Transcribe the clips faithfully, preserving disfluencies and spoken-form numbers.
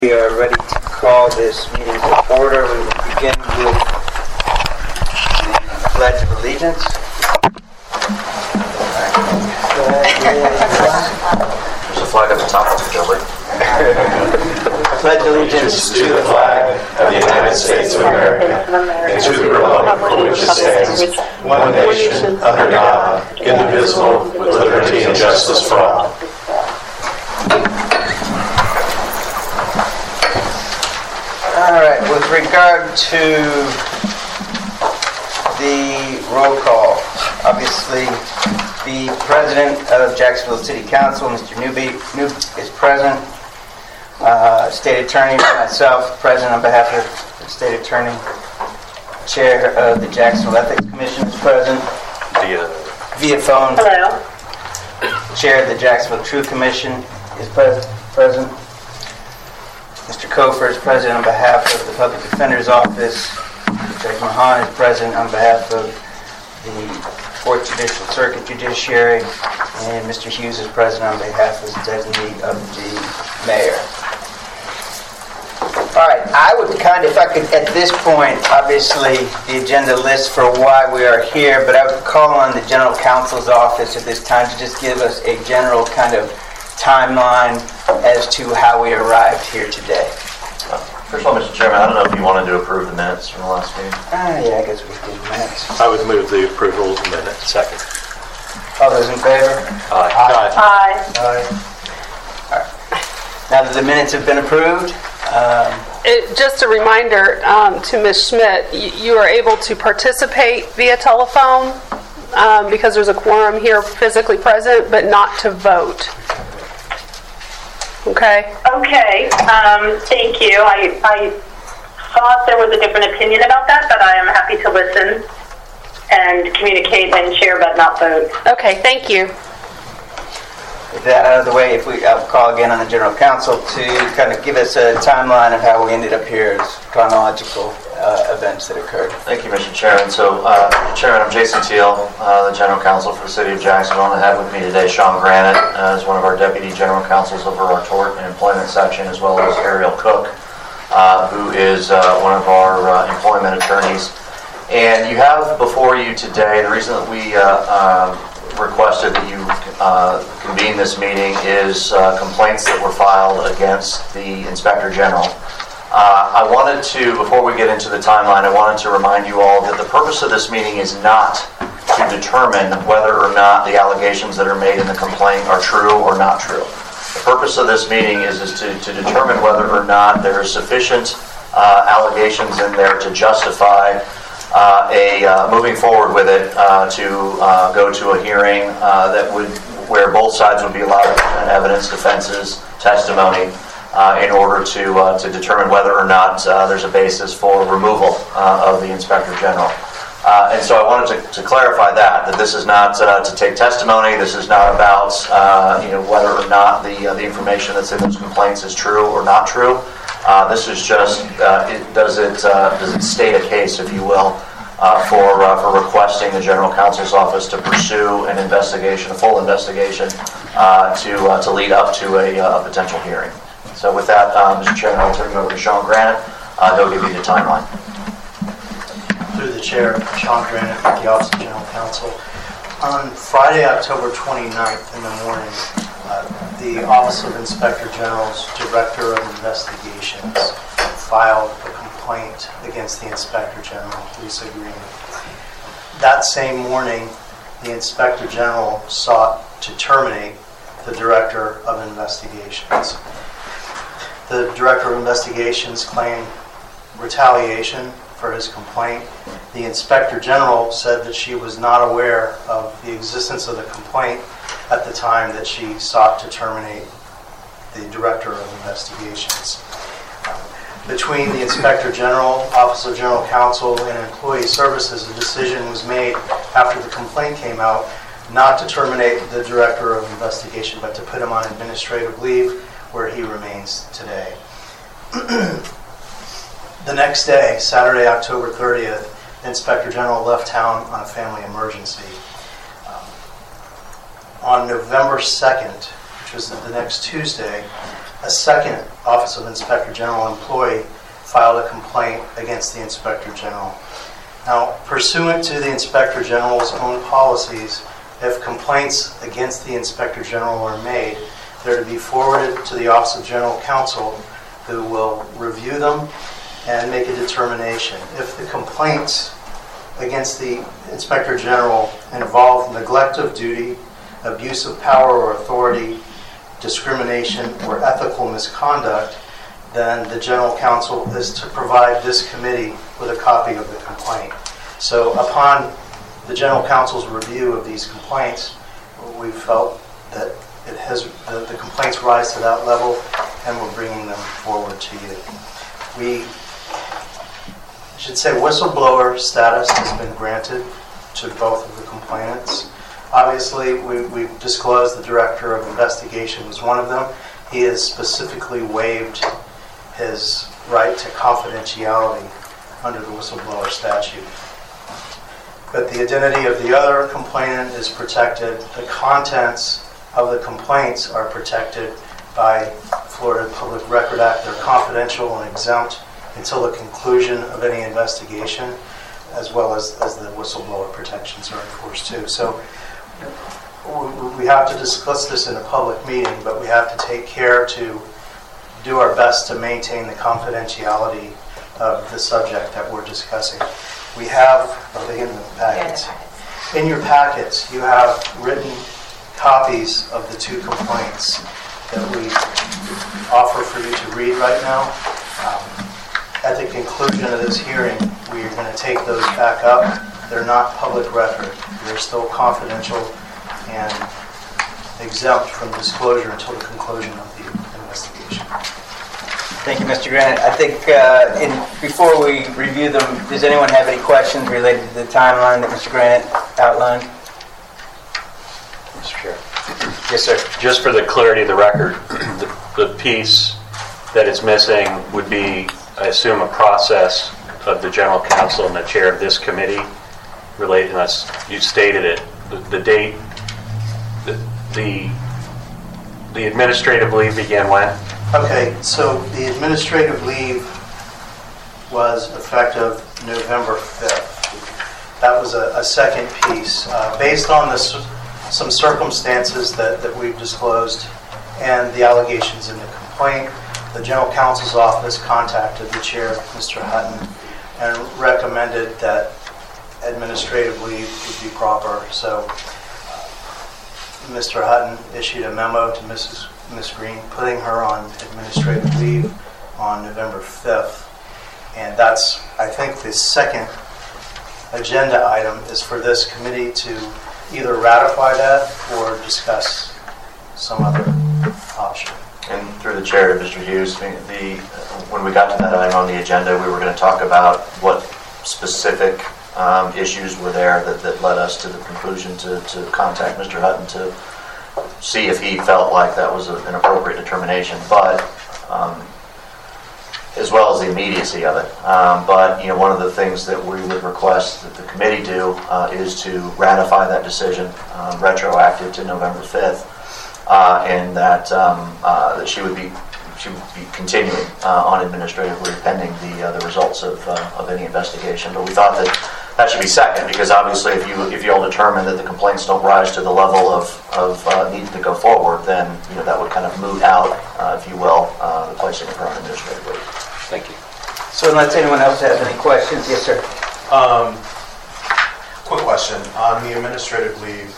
We are ready to call this meeting to order. We will begin with the Pledge of Allegiance. There's a flag at the top of the building. Pledge allegiance to the flag of the United States of America and to the republic for which it stands, one nation, under God, indivisible, with liberty and justice for all. All right, with regard to the roll call, obviously the President of Jacksonville City Council, Mister Newby, Newby is present. Uh, State Attorney, myself, present on behalf of the State Attorney. Chair of the Jacksonville Ethics Commission is present. Via Via phone. Hello. Chair of the Jacksonville True Commission is pres- present. Mister Kofer is present on behalf of the Public Defender's Office. Mister Mahan is present on behalf of the Fourth Judicial Circuit Judiciary. And Mister Hughes is present on behalf of the designee of the mayor. All right, I would kind of, if I could, at this point, obviously the agenda lists for why we are here, but I would call on the General Counsel's Office at this time to just give us a general kind of timeline as to how we arrived here today. First of all, Mister Chairman, I don't know if you wanted to approve the minutes from the last meeting. Ah, yeah, I guess we did minutes. I would move the approval of the minutes. Second. All those in favor? Aye. Hi. Aye. All right. Now that the minutes have been approved, um, It, just a reminder um, to Miz Schmidt, you, you are able to participate via telephone um, because there's a quorum here physically present, but not to vote. Okay? Okay, um, thank you. I, I thought there was a different opinion about that, but I am happy to listen and communicate and share, but not vote. Okay, thank you. with that out of the way, if we I'll call again on the General Counsel to kind of give us a timeline of how we ended up here as chronological uh, events that occurred. Thank you, Mister Chairman. So, uh, Chairman, I'm Jason Teal, uh, the General Counsel for the City of Jacksonville, and I have with me today Sean Granite uh, as one of our Deputy General Counsels over our Tort and Employment section, as well as Ariel Cook, uh, who is uh, one of our uh, employment attorneys. And you have before you today, the reason that we uh, uh, requested that you uh, convene this meeting is uh, complaints that were filed against the Inspector General. Uh, I wanted to, before we get into the timeline, I wanted to remind you all that the purpose of this meeting is not to determine whether or not the allegations that are made in the complaint are true or not true. The purpose of this meeting is, is to, to determine whether or not there is sufficient uh, allegations in there to justify uh, a uh, moving forward with it uh, to uh, go to a hearing uh, that would, where both sides would be allowed to present evidence, defenses, testimony, Uh, in order to uh, to determine whether or not uh, there's a basis for removal uh, of the Inspector General. Uh, and so I wanted to, to clarify that, that this is not uh, to take testimony, this is not about uh, you know whether or not the uh, the information that's in those complaints is true or not true. Uh, this is just, uh, it, does it uh, does it state a case, if you will, uh, for uh, for requesting the General Counsel's Office to pursue an investigation, a full investigation, uh, to uh, to lead up to a, uh, a potential hearing. So with that, uh, Mister Chairman, I'll turn it over to Sean Granite. Uh, he'll give you the timeline. Through the chair, Sean Granite with the Office of General Counsel. On Friday, October twenty-ninth in the morning, uh, the Office of Inspector General's Director of Investigations filed a complaint against the Inspector General, Lisa Green. That same morning, the Inspector General sought to terminate the Director of Investigations. The Director of Investigations claimed retaliation for his complaint. The Inspector General said that she was not aware of the existence of the complaint at the time that she sought to terminate the Director of Investigations. Between the Inspector General, Office of General Counsel, and Employee Services, a decision was made after the complaint came out not to terminate the Director of Investigation, but to put him on administrative leave, where he remains today. The next day, Saturday, October thirtieth, the Inspector General left town on a family emergency. Um, on November second, which was the next Tuesday, a second Office of Inspector General employee filed a complaint against the Inspector General. Now, pursuant to the Inspector General's own policies, if complaints against the Inspector General are made, they're to be forwarded to the Office of General Counsel, who will review them and make a determination. If the complaints against the Inspector General involve neglect of duty, abuse of power or authority, discrimination, or ethical misconduct, then the General Counsel is to provide this committee with a copy of the complaint. So upon the General Counsel's review of these complaints, we felt that it has the, the complaints rise to that level, and we're bringing them forward to you. We I should say whistleblower status has been granted to both of the complainants. Obviously, we, we've disclosed the Director of Investigation was one of them. He has specifically waived his right to confidentiality under the whistleblower statute. But the identity of the other complainant is protected. The contents of the complaints are protected by Florida Public Record Act. They're confidential and exempt until the conclusion of any investigation, as well as, as the whistleblower protections are enforced too. So we have to discuss this in a public meeting, but we have to take care to do our best to maintain the confidentiality of the subject that we're discussing. We have, are they in the packets? In your packets, you have written copies of the two complaints that we offer for you to read right now. Um, at the conclusion of this hearing, we are going to take those back up. They're not public record. They're still confidential and exempt from disclosure until the conclusion of the investigation. Thank you, Mister Granite. I think uh, in, before we review them, does anyone have any questions related to the timeline that Mister Granite outlined? Mister Chair. Yes, sir. Just for the clarity of the record, the, the piece that is missing would be, I assume, a process of the General Counsel and the chair of this committee related, unless you stated it, the, the date, the, the the administrative leave began when? Okay, so the administrative leave was effective November fifth. That was a, a second piece. Uh, based on this, some circumstances that, that we've disclosed and the allegations in the complaint, the General Counsel's office contacted the chair, Mister Hutton, and recommended that administrative leave would be proper. So uh, Mister Hutton issued a memo to Missus Miss Green, putting her on administrative leave on November fifth. And that's, I think, the second agenda item is for this committee to either ratify that or discuss some other option. And through the chair to Mister Hughes, the, the when we got to that item on the agenda, we were going to talk about what specific um, issues were there that, that led us to the conclusion to, to contact Mister Hutton to see if he felt like that was a, an appropriate determination, but um, as well as the immediacy of it. Um, but you know, one of the things that we would request that the committee do uh, is to ratify that decision, uh, retroactive to November fifth. Uh, and that um, uh, that she would be she would be continuing uh, on administrative leave pending the uh, the results of uh, of any investigation. But we thought that that should be second, because obviously if you if you all determine that the complaints don't rise to the level of of uh, needing to go forward, then you know that would kind of moot out, uh, if you will, uh, the placing of her on administrative leave. Thank you. So unless anyone else has any questions, yes, sir. Um, quick question on the administrative leave.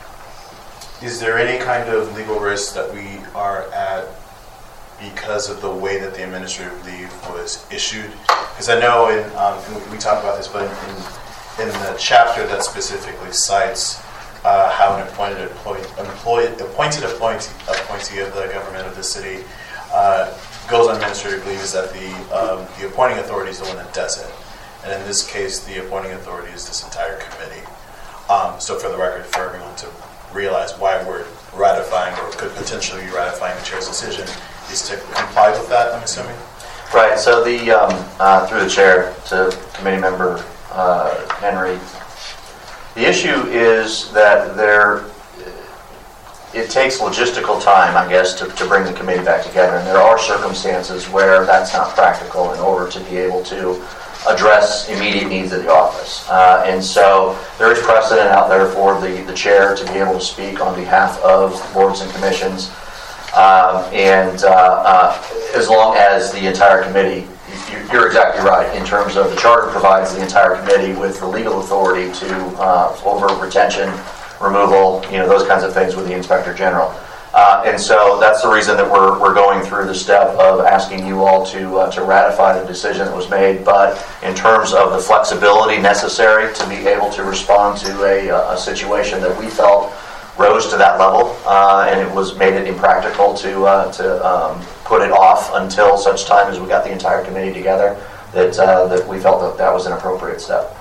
Is there any kind of legal risk that we are at because of the way that the administrative leave was issued? Because I know, in, um, and we, we talked about this, but in, in the chapter that specifically cites uh, how an appointed employee, employee, appointed appointee, appointee of the government of the city uh, goes on administrative leave, is that the um, the appointing authority is the one that does it, and in this case, the appointing authority is this entire committee. Um, so, for the record, for everyone to realize why we're ratifying or could potentially be ratifying the chair's decision is to comply with that, I'm assuming? Right. So the um, uh, through the chair to committee member uh, Henry, the issue is that there it takes logistical time, I guess, to, to bring the committee back together. And there are circumstances where that's not practical in order to be able to address immediate needs of the office. Uh, and so there is precedent out there for the, the chair to be able to speak on behalf of boards and commissions. Um, and uh, uh, as long as the entire committee, you're exactly right, in terms of the charter provides the entire committee with the legal authority to, uh, over retention, removal, you know, those kinds of things with the Inspector General. Uh, and so that's the reason that we're, we're going through the step of asking you all to, uh, to ratify the decision that was made. But in terms of the flexibility necessary to be able to respond to a, a situation that we felt rose to that level, uh, and it was made it impractical to, uh, to um, put it off until such time as we got the entire committee together, that, uh, that we felt that that was an appropriate step.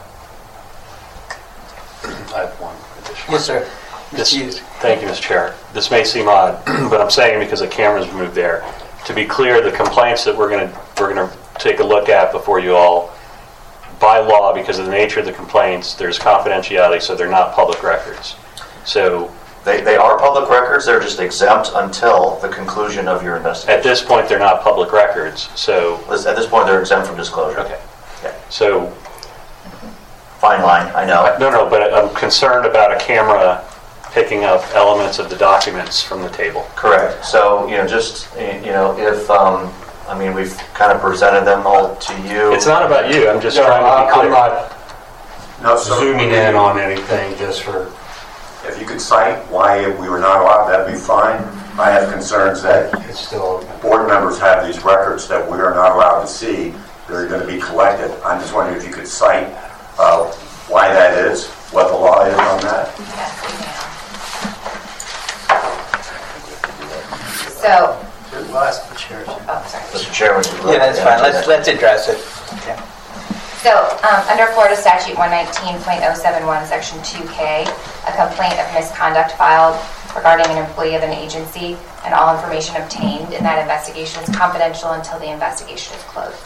I have one additional. Yes, sir. This, thank you, Mister Chair. This may seem odd, but I'm saying because the camera's moved there. To be clear, the complaints that we're going to we're going to take a look at before you all, by law, because of the nature of the complaints, there's confidentiality, so they're not public records. So they they are public records. They're just exempt until the conclusion of your investigation. At this point, they're not public records. So at this point, they're exempt from disclosure. Okay. Yeah. So fine line. I know. No, no, but I'm concerned about a camera picking up elements of the documents from the table. Correct. So, you know, just, you know, if, um, I mean, we've kind of presented them all to you. It's not about you. I'm just No, trying to be clear. I'm not No, so zooming in on anything, just for, if you could cite why we were not allowed, that'd be fine. I have concerns that it's still, board members have these records that we are not allowed to see. They're going to be collected. I'm just wondering if you could cite uh, why that is, what the law is on that. So, We'll ask the chair. oh, sorry. Mister Chairman. Yeah, that's fine. Let's let's address it. Okay. So, um, under Florida Statute one nineteen point oh seven one, Section two K, a complaint of misconduct filed regarding an employee of an agency, and all information obtained in that investigation is confidential until the investigation is closed.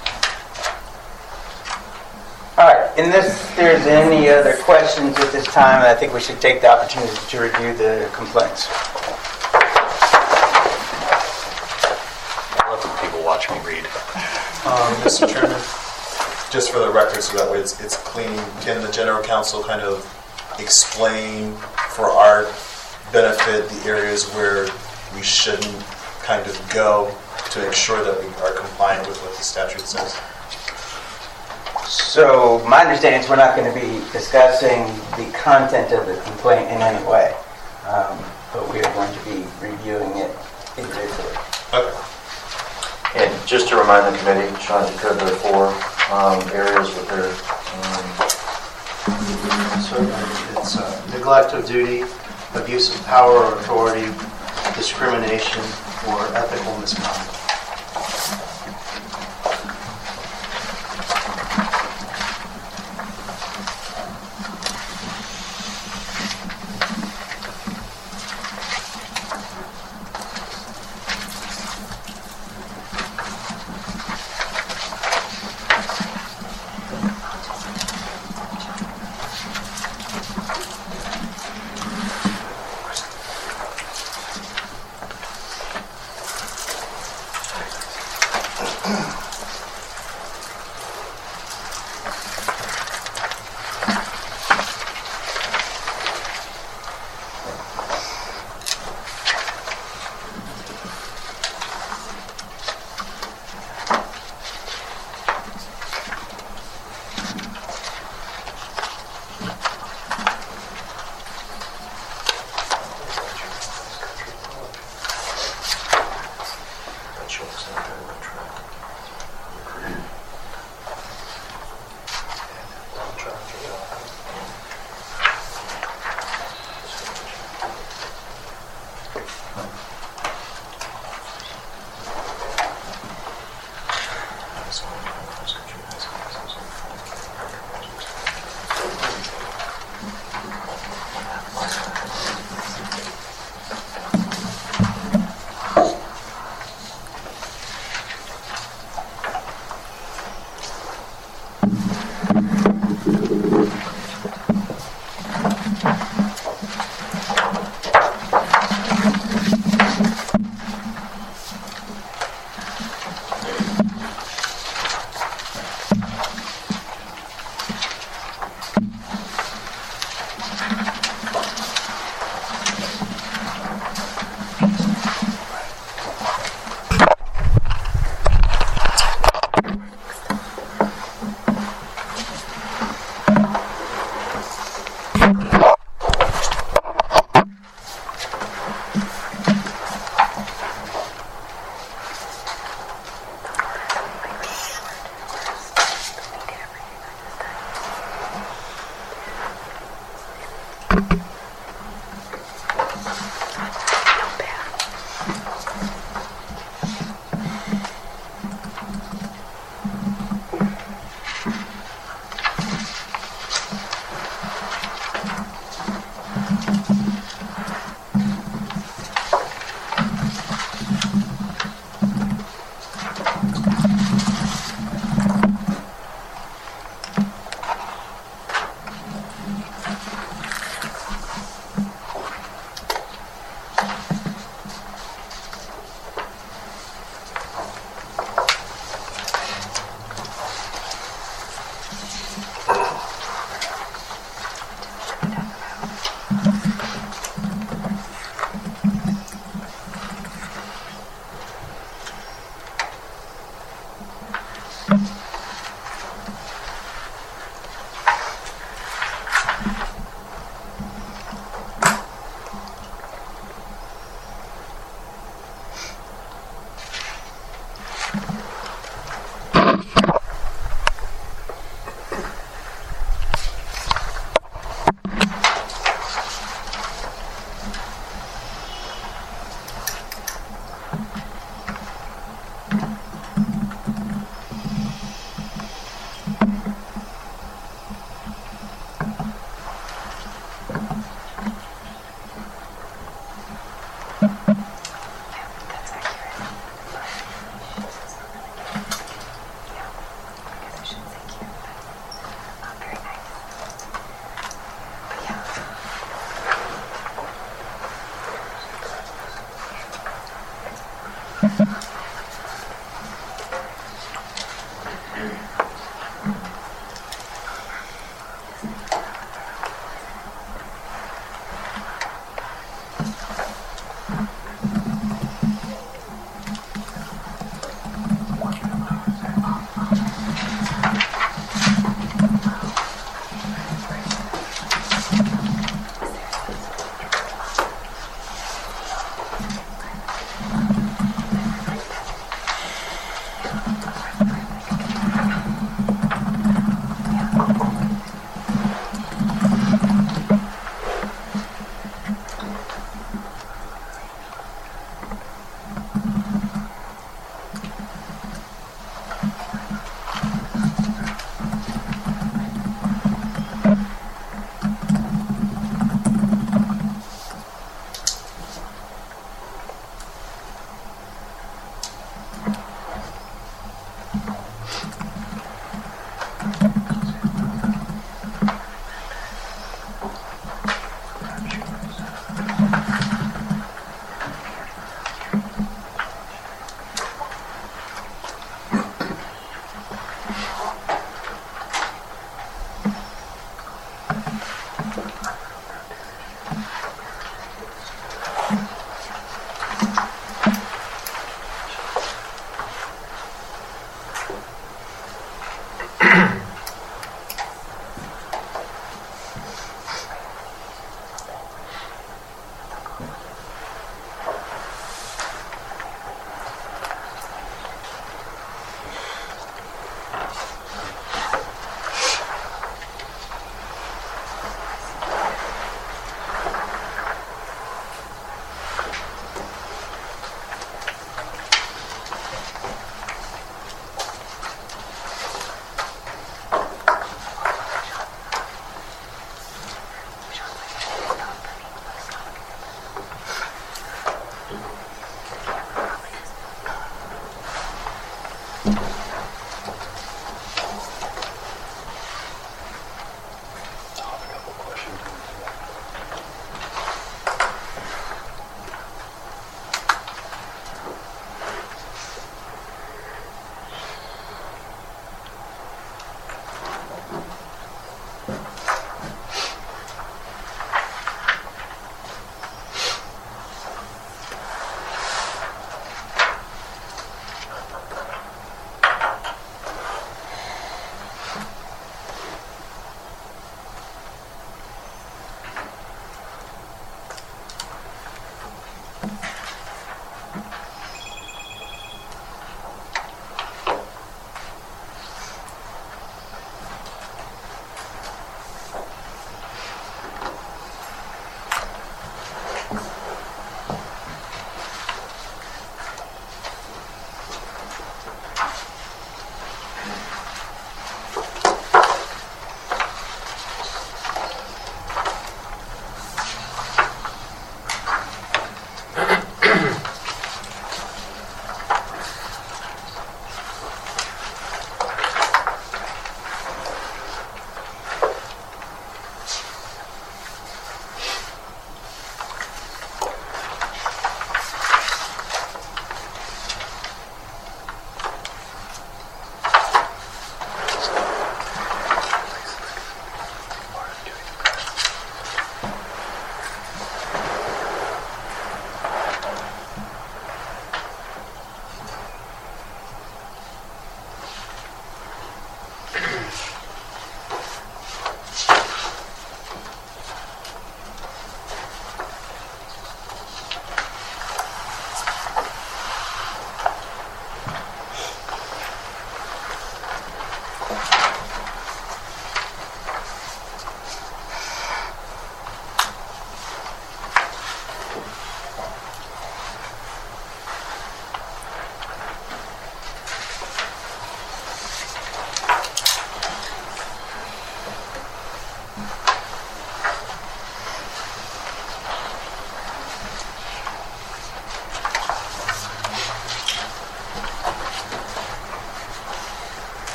All right. Unless there's any other questions at this time, I think we should take the opportunity to review the complaints. Watch me read. Um, Mister Chairman, just for the record, so that way it's, it's clean, can the General Counsel kind of explain for our benefit the areas where we shouldn't kind of go to make sure that we are compliant with what the statute says? So my understanding is we're not going to be discussing the content of the complaint in any way, um, but we are going to be reviewing it individually. Okay. And just to remind the committee, Sean, if you could, there are four um, areas with their... Um, So it's uh, neglect of duty, abuse of power or authority, discrimination, or ethical misconduct.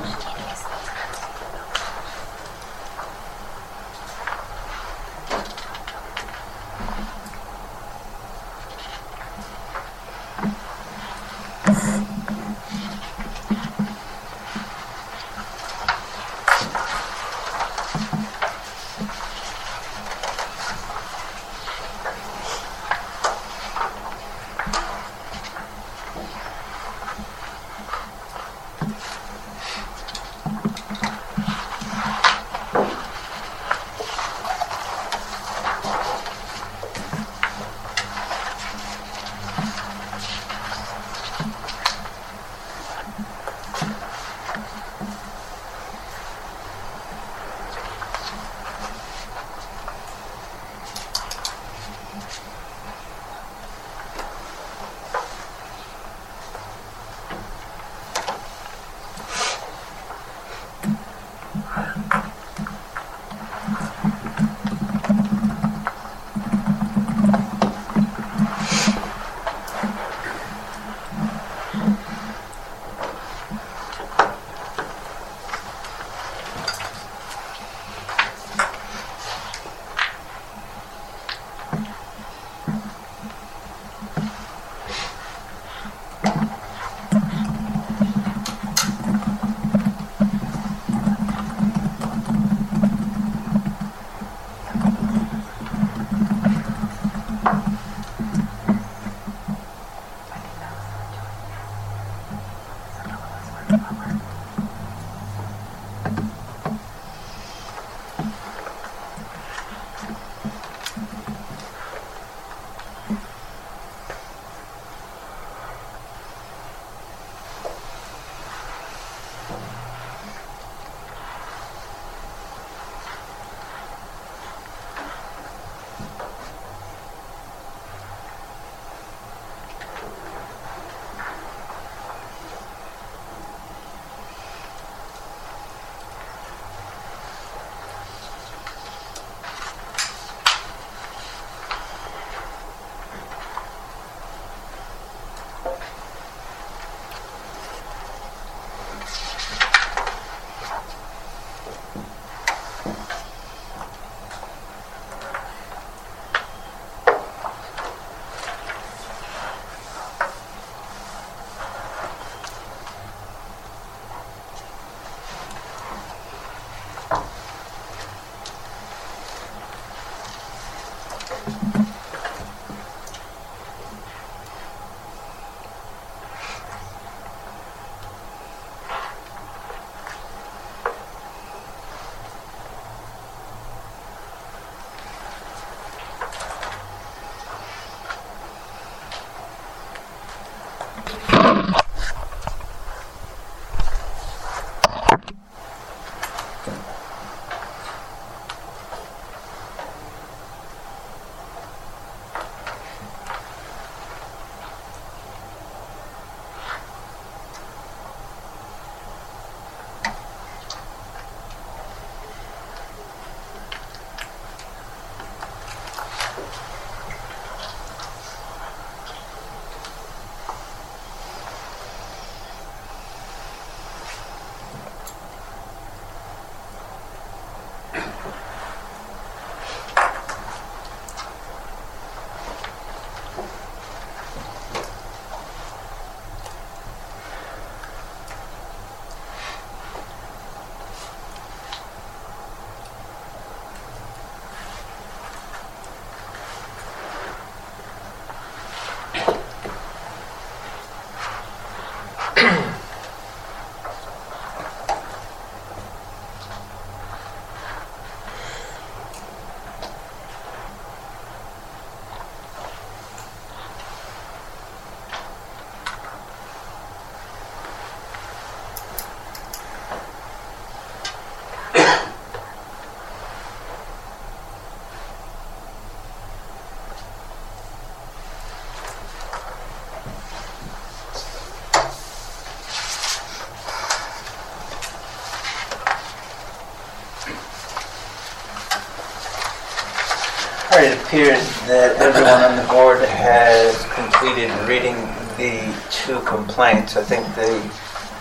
All right, it appears that everyone on the board has completed reading the two complaints. I think the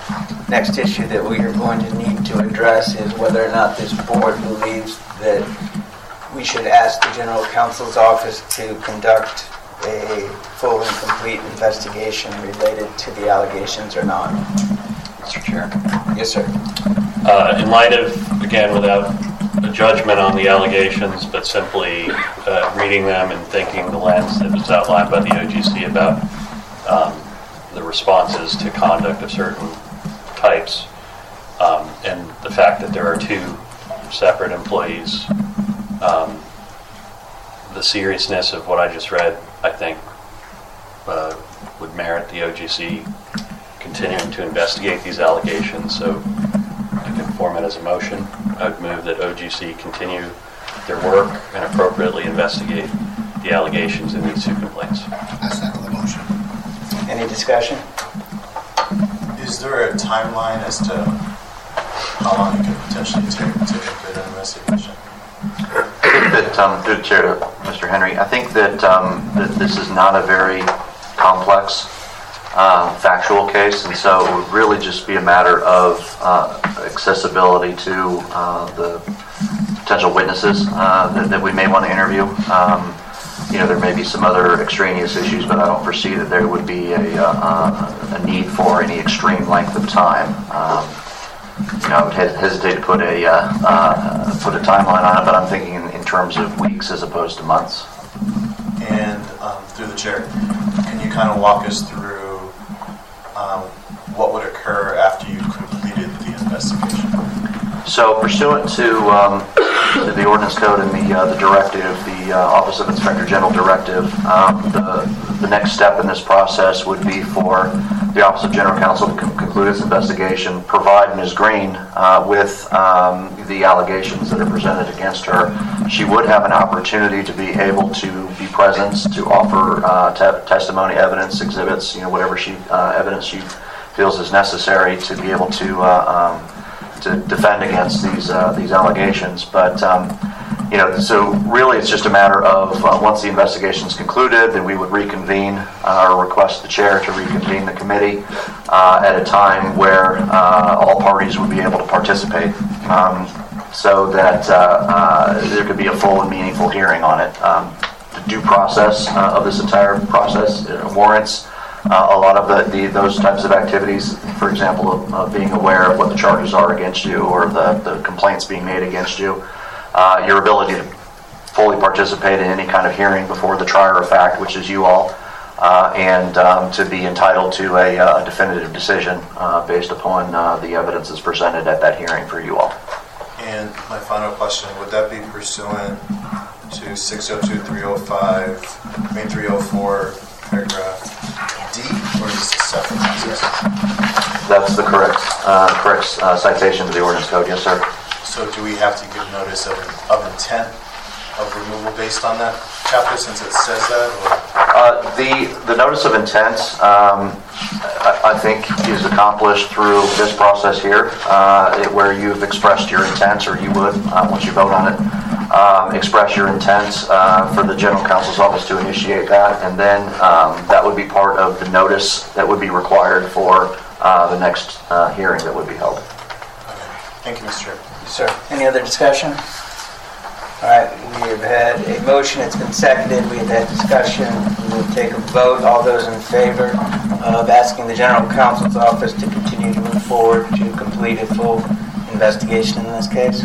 next issue that we are going to need to address is whether or not this board believes that we should ask the General Counsel's office to conduct a full and complete investigation related to the allegations or not. Mister Chair. Yes, sir. Uh, in light of, again, without a judgment on the allegations, but simply uh, reading them and thinking the lens that was outlined by the O G C about um, the responses to conduct of certain types, um, and the fact that there are two separate employees, um, the seriousness of what I just read, I think, uh, would merit the O G C continuing to investigate these allegations. So I can form it as a motion. I would move that O G C continue their work and appropriately investigate the allegations in these two complaints. I second the motion. Any discussion? Is there a timeline as to how long it could potentially take to complete an investigation? I think that, um, through the chair, Mister Henry, I think that, um, that this is not a very complex uh, factual case, and so it would really just be a matter of uh, accessibility to uh, the potential witnesses uh, that, that we may want to interview. Um, you know, there may be some other extraneous issues, but I don't foresee that there would be a, uh, a need for any extreme length of time. Um, you know, I would hes- hesitate to put a uh, uh, put a timeline on it, but I'm thinking in, in terms of weeks as opposed to months. And um, through the chair, can you kind of walk us through um, what would occur after you completed the investigation? So, pursuant to, um, to the ordinance code and the uh, the directive, the uh, Office of Inspector General directive, um, the the next step in this process would be for the Office of General Counsel to con- conclude its investigation, provide Miz Green uh, with um, the allegations that are presented against her. She would have an opportunity to be able to be present, to offer uh, te- testimony, evidence, exhibits, you know, whatever she uh, evidence she feels is necessary to be able to uh, um, to defend against these uh, these allegations. But um, you know, so really, it's just a matter of uh, once the investigation is concluded, then we would reconvene uh, or request the chair to reconvene the committee uh, at a time where uh, all parties would be able to participate, um, so that uh, uh, there could be a full and meaningful hearing on it. Um, the due process uh, of this entire process uh, warrants Uh, a lot of the, the those types of activities, for example, of, of being aware of what the charges are against you or the, the complaints being made against you, uh, your ability to fully participate in any kind of hearing before the trier of fact, which is you all, uh, and um, to be entitled to a, a definitive decision uh, based upon uh, the evidence that's presented at that hearing for you all. And my final question, would that be pursuant to six oh two, three oh five, I mean three oh four, paragraph D, or is this a separate process? That's the correct uh, correct uh, citation to the ordinance code, yes, sir. So do we have to give notice of, of intent of removal based on that chapter, since it says that? Or? Uh, the the notice of intent, um, I, I think, is accomplished through this process here, uh, it, where you've expressed your intent, or you would, uh, once you vote on it, um, express your intent uh, for the General Counsel's office to initiate that, and then um, that would be part of the notice that would be required for uh, the next uh, hearing that would be held. Okay. Thank you, Mister Chair. Sir, any other discussion? All right, we have had a motion. It's been seconded. We have had discussion. We will take a vote. All those in favor of asking the General Counsel's office to continue to move forward to complete a full investigation in this case?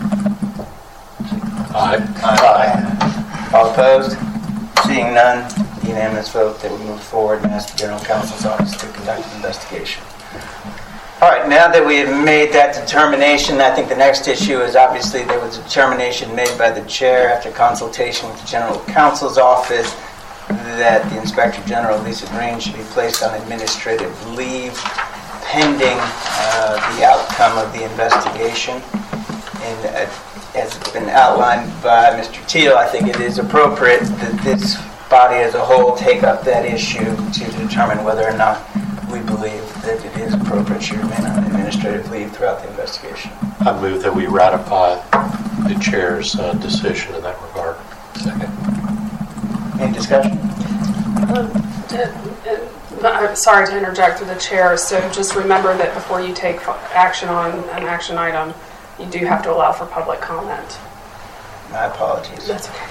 Aye. Aye. All opposed? Seeing none, unanimous vote that we move forward and ask the General Counsel's office to conduct an investigation. All right, now that we have made that determination, I think the next issue is obviously there was a determination made by the chair after consultation with the General Counsel's office that the Inspector General, Lisa Green, should be placed on administrative leave pending uh, the outcome of the investigation. And uh, as it's been outlined by Mister Teal, I think it is appropriate that this body as a whole take up that issue to determine whether or not we believe that it is appropriate she remain on administrative leave throughout the investigation. I move that we ratify the chair's uh, decision in that regard. Second. Any discussion? Um, uh, uh, I'm sorry to interject through the chair. So just remember that before you take action on an action item, you do have to allow for public comment. My apologies. That's okay.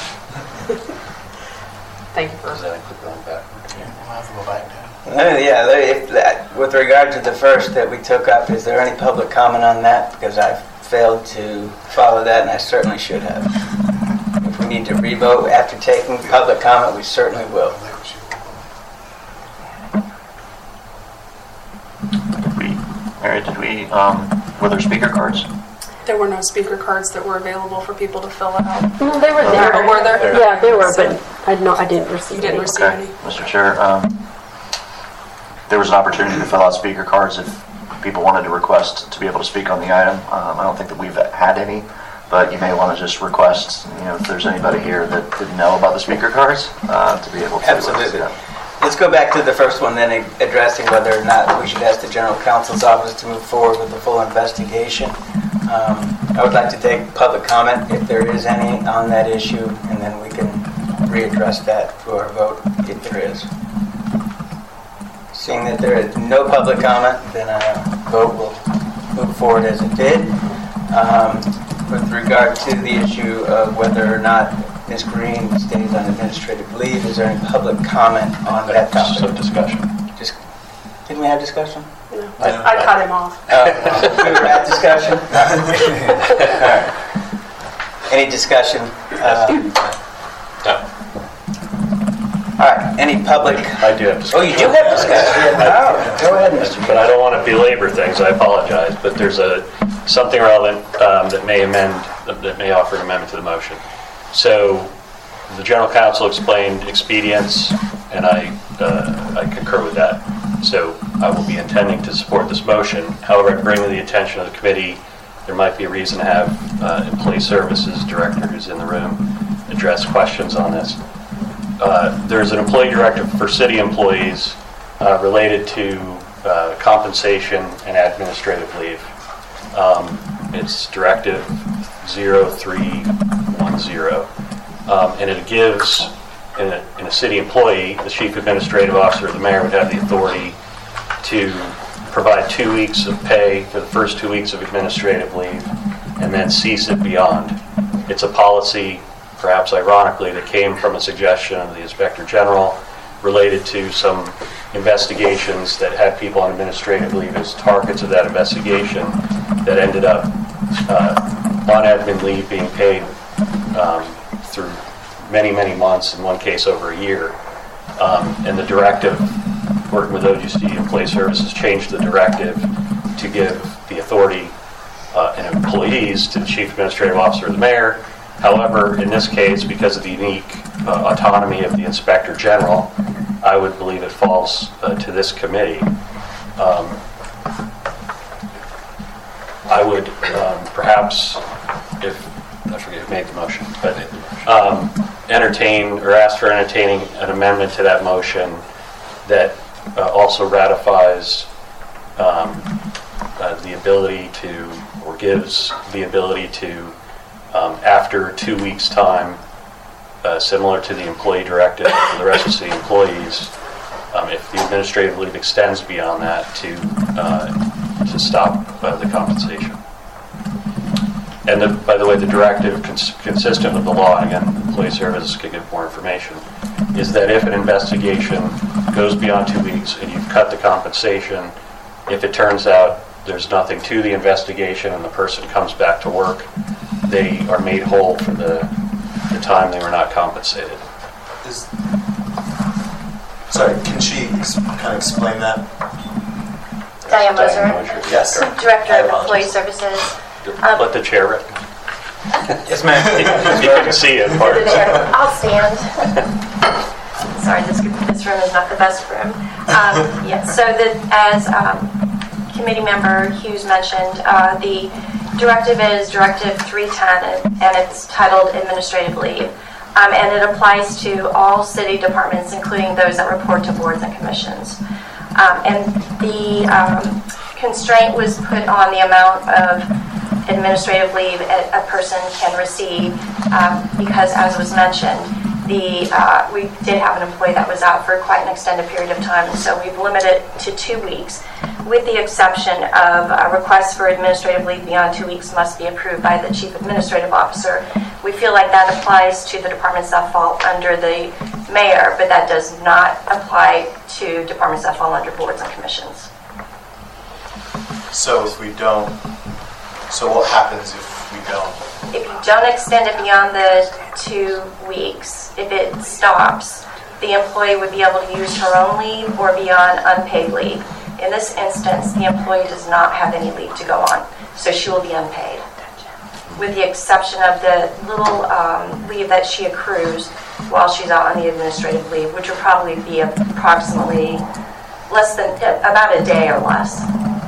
Thank you for Does that include going back? We'll have to go back down. Uh, yeah, if that, with regard to the first that we took up, is there any public comment on that? Because I failed to follow that, and I certainly should have. If we need to revote after taking public comment, we certainly will. Did we, Mary, did we, um, were there speaker cards? There were no speaker cards that were available for people to fill out. No, they were there. Oh, were there? Yeah, they were, but I no, I didn't receive You didn't any. receive Okay, any? Mister Chair, um, there was an opportunity to fill out speaker cards if people wanted to request to be able to speak on the item. Um, I don't think that we've had any, but you may want to just request, you know, if there's anybody here that didn't know about the speaker cards, uh, to be able to. Absolutely. Yeah. Let's go back to the first one, then addressing whether or not we should ask the General Counsel's office to move forward with the full investigation. Um, I would like to take public comment, if there is any, on that issue, and then we can readdress that through our vote, if there is. Seeing that there is no public comment, then our vote will move forward as it did. Um, with regard to the issue of whether or not Miz Green stays on administrative leave, is there any public comment on that topic? Some discussion. Just, didn't we have discussion? No. I, I cut him off. Uh, we were at discussion? All right. Any discussion? Uh, No. all right, any public? I do have Oh, discussion. you do have discussion? Oh, go ahead, Mister But I don't want to belabor things, I apologize, but there's a, something relevant um, that may amend, that may offer an amendment to the motion. So, the General Counsel explained expedience, and I, uh, I concur with that. So, I will be intending to support this motion. However, I bring to the attention of the committee, there might be a reason to have uh, Employee Services Director who's in the room address questions on this. Uh, there's an employee directive for city employees uh, related to uh, compensation and administrative leave. Um, it's Directive zero three one zero. Um, and it gives, in a, in a city employee, the chief administrative officer or the mayor would have the authority to provide two weeks of pay for the first two weeks of administrative leave and then cease it beyond. It's a policy, perhaps ironically, that came from a suggestion of the Inspector General related to some investigations that had people on administrative leave as targets of that investigation that ended up uh, on admin leave being paid um, through many, many months, in one case over a year. Um, and the directive, working with O G C Employee Services, changed the directive to give the authority uh, and employees to the Chief Administrative Officer or the Mayor. However, in this case, because of the unique uh, autonomy of the Inspector General, I would believe it falls uh, to this committee. Um, I would um, perhaps, if I forget who made the motion, but um, entertain or ask for entertaining an amendment to that motion that uh, also ratifies um, uh, the ability to, or gives the ability to, um, after two weeks' time, uh, similar to the employee directive for the rest of the city employees, um, if the administrative leave extends beyond that, to uh, to stop uh, the compensation. And the, by the way, the directive, cons- consistent with the law, and again, Employee Services could give more information, is that if an investigation goes beyond two weeks and you've cut the compensation, if it turns out there's nothing to the investigation and the person comes back to work, they are made whole for the, the time they were not compensated. Is, sorry, can she ex- kind of explain that? Diane Moser, Yes. Director I of Employee apologize. Services. Let the chair rep. Yes, ma'am. You can see it. Through the chair. I'll stand. Sorry, this, this room is not the best room. Um, yes, so that as um, committee member Hughes mentioned, uh, the directive is Directive three ten, and, and it's titled Administrative Leave. Um, and it applies to all city departments, including those that report to boards and commissions. Um, and the um, constraint was put on the amount of administrative leave a, a person can receive um, because, as was mentioned, the uh, we did have an employee that was out for quite an extended period of time, and so we've limited it to two weeks, with the exception of a request for administrative leave beyond two weeks must be approved by the Chief Administrative Officer. We feel like that applies to the departments that fall under the mayor, but that does not apply to departments that fall under boards and commissions. So if we don't, so what happens if we don't? If you don't extend it beyond the two weeks, if it stops, the employee would be able to use her own leave or be on unpaid leave. In this instance, the employee does not have any leave to go on, so she will be unpaid, with the exception of the little um, leave that she accrues while she's out on the administrative leave, which would probably be approximately less than, about a day or less.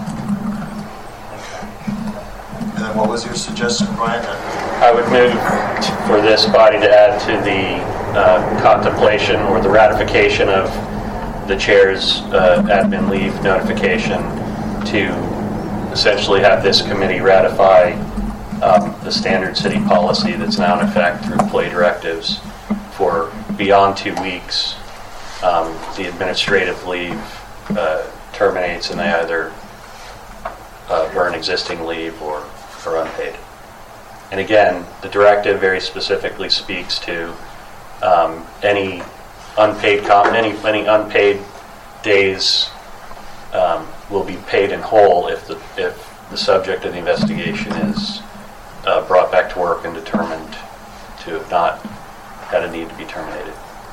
And then what was your suggestion, Brian? I would move t- for this body to add to the uh, contemplation or the ratification of the chair's uh, admin leave notification to essentially have this committee ratify um, the standard city policy that's now in effect through employee directives for beyond two weeks. Um, the administrative leave uh, terminates and they either uh, burn existing leave or are unpaid. And again, the directive very specifically speaks to um, any unpaid com- any any unpaid days um, will be paid in whole if the if the subject of the investigation is uh, brought back to work and determined to have not had a need to be terminated.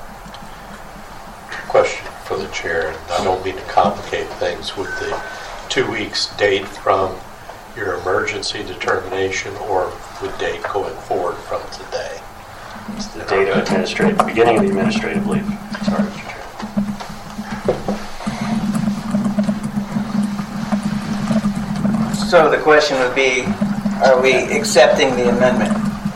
Question for the chair, and I don't mean to complicate things, with the two weeks date from your emergency determination or with date going forward from today? The date of administrative, beginning of the administrative leave. Sorry, Mister Chair. So the question would be, are we accepting the amendment?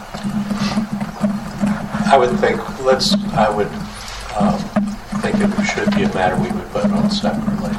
I would think, let's, I would um, think it should be a matter we would vote on separately.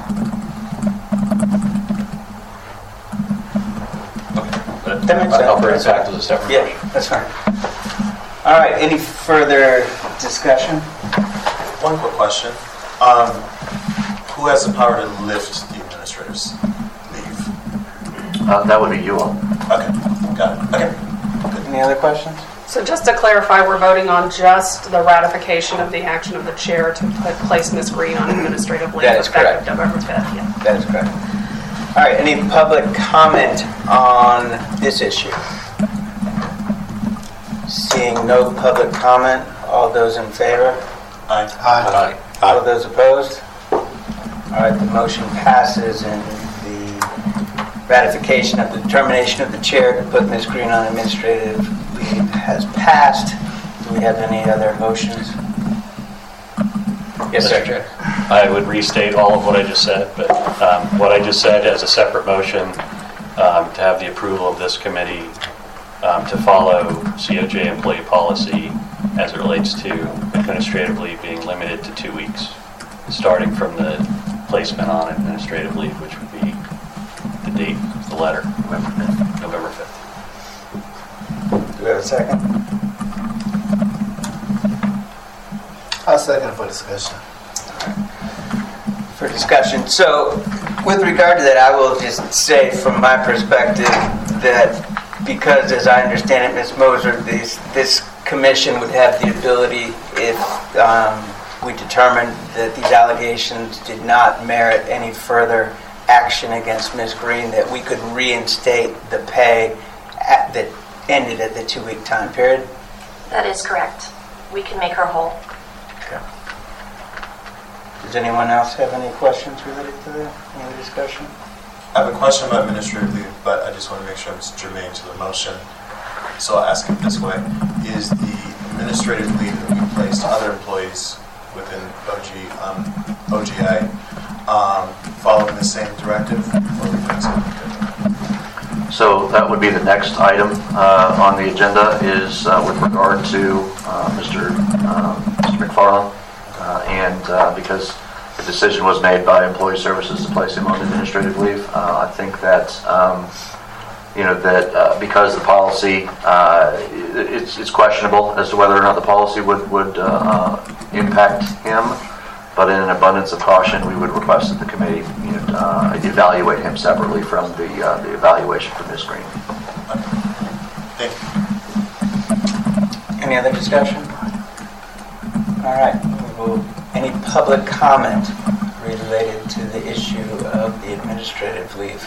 That makes sense. I'll bring it back to the separate Yeah, motion. that's fine. All right, any further discussion? One quick question. Um, who has the power to lift the administrator's leave? Uh, That would be you all. Okay, got it. Okay. Any other questions? So just to clarify, we're voting on just the ratification of the action of the chair to put, place Miz Green on administrative leave That is effective correct. November fifth. Yeah. That is correct. All right, any public comment on this issue? Seeing no public comment, all those in favor? Aye. Aye. All those opposed? All right, the motion passes and the ratification of the determination of the chair to put Miz Green on administrative leave has passed. Do we have any other motions? Yes, sir. Mister Chair. I would restate all of what I just said, but um, what I just said as a separate motion um, to have the approval of this committee um, to follow C O J employee policy as it relates to administrative leave being limited to two weeks, starting from the placement on administrative leave, which would be the date of the letter, November fifth. November fifth. Do we have a second? I'll second for discussion. For discussion. So, with regard to that, I will just say from my perspective that because, as I understand it, Miz Moser, this, this commission would have the ability, if um, we determined that these allegations did not merit any further action against Miz Green, that we could reinstate the pay at, that ended at the two-week time period. That is correct. We can make her whole. Okay. Does anyone else have any questions related to that? Any discussion? I have a question about administrative leave, but I just want to make sure it's germane to the motion. So I'll ask it this way. Is the administrative leave that we placed other employees within O G, um, O G I um, following the same directive, or are we doing something different? So that would be the next item uh, on the agenda is uh, with regard to uh, Mister Uh, Mister McFarland. Uh, and uh, because the decision was made by Employee Services to place him on administrative leave, uh, I think that um, you know, that uh, because the policy, uh, it's, it's questionable as to whether or not the policy would, would uh, uh, impact him, but in an abundance of caution, we would request that the committee, you know, uh, evaluate him separately from the, uh, the evaluation for Miz Green. Thank you. Any other discussion? All right. We'll, any public comment related to the issue of the administrative leave?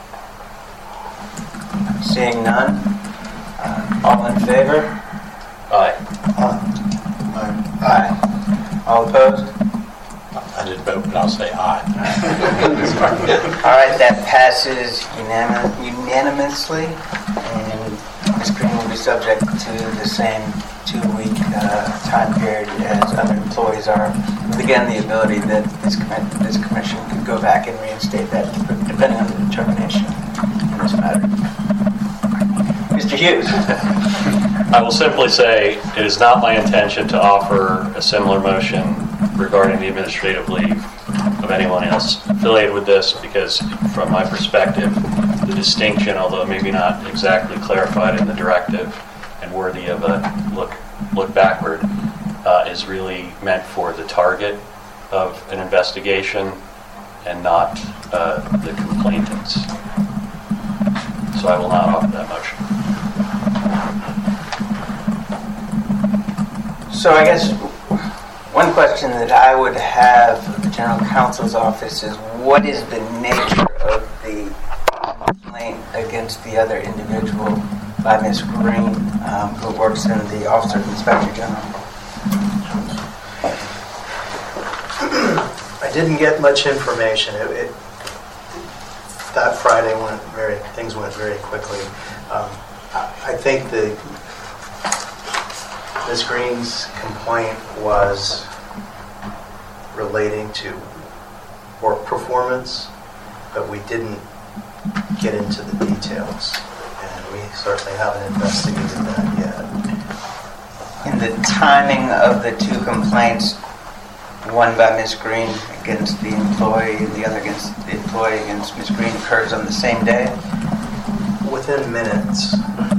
Seeing none, uh, all in favor? Aye. Aye. Aye. All opposed? I didn't vote, but I'll say aye. All right, that passes unanim- unanimously, and Miz Green will be subject to the same two-week uh, time period as other employees are. With, again, the ability that this, commi- this commission could go back and reinstate that depending on the determination in this matter. Mister Hughes. I will simply say it is not my intention to offer a similar motion regarding the administrative leave of anyone else affiliated with this, because from my perspective, the distinction, although maybe not exactly clarified in the directive and worthy of a look look backward, uh, is really meant for the target of an investigation and not uh, the complainants. So I will not offer that motion. So I guess one question that I would have of the General Counsel's office is, what is the nature of the complaint against the other individual by Miz Green, um, who works in the Office of Inspector General? I didn't get much information. It, it, that Friday went very, things went very quickly. Um, I, I think the Miz Green's complaint was relating to work performance, but we didn't get into the details, and we certainly haven't investigated that yet. In the timing of the two complaints, one by Miz Green against the employee, the other against the employee against Miz Green, occurs on the same day? Within minutes.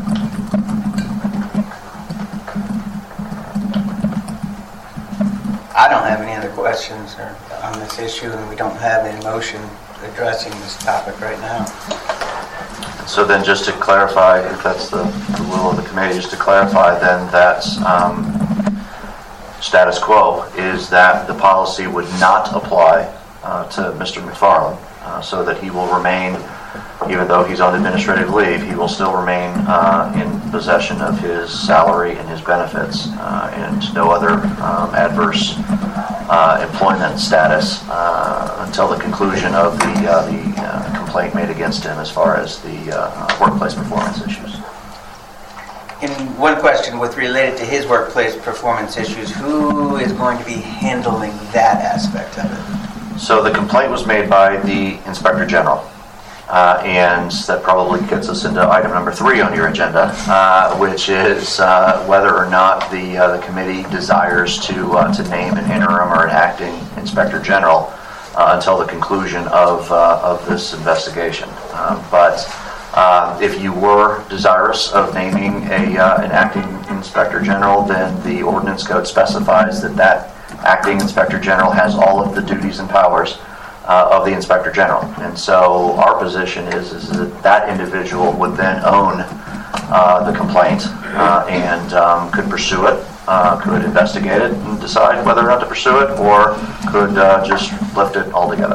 I don't have any other questions or, on this issue, and we don't have any motion addressing this topic right now. So then, just to clarify, if that's the, the will of the committee, just to clarify then that um, status quo is that the policy would not apply uh, to Mister McFarland, uh, so that he will remain, even though he's on administrative leave, he will still remain uh, in possession of his salary and his benefits, uh, and no other um, adverse uh, employment status uh, until the conclusion of the, uh, the uh, complaint made against him as far as the uh, workplace performance issues. And one question with related to his workplace performance issues, who is going to be handling that aspect of it? So the complaint was made by the Inspector General. Uh, and that probably gets us into item number three on your agenda, uh, which is uh, whether or not the uh, the committee desires to uh, to name an interim or an acting Inspector General uh, until the conclusion of uh, of this investigation. Uh, but um, if you were desirous of naming a uh, an acting Inspector General, then the ordinance code specifies that that acting Inspector General has all of the duties and powers Uh, of the Inspector General. And so our position is, is that that individual would then own uh, the complaint uh, and um, could pursue it, uh, could investigate it and decide whether or not to pursue it, or could uh, just lift it altogether.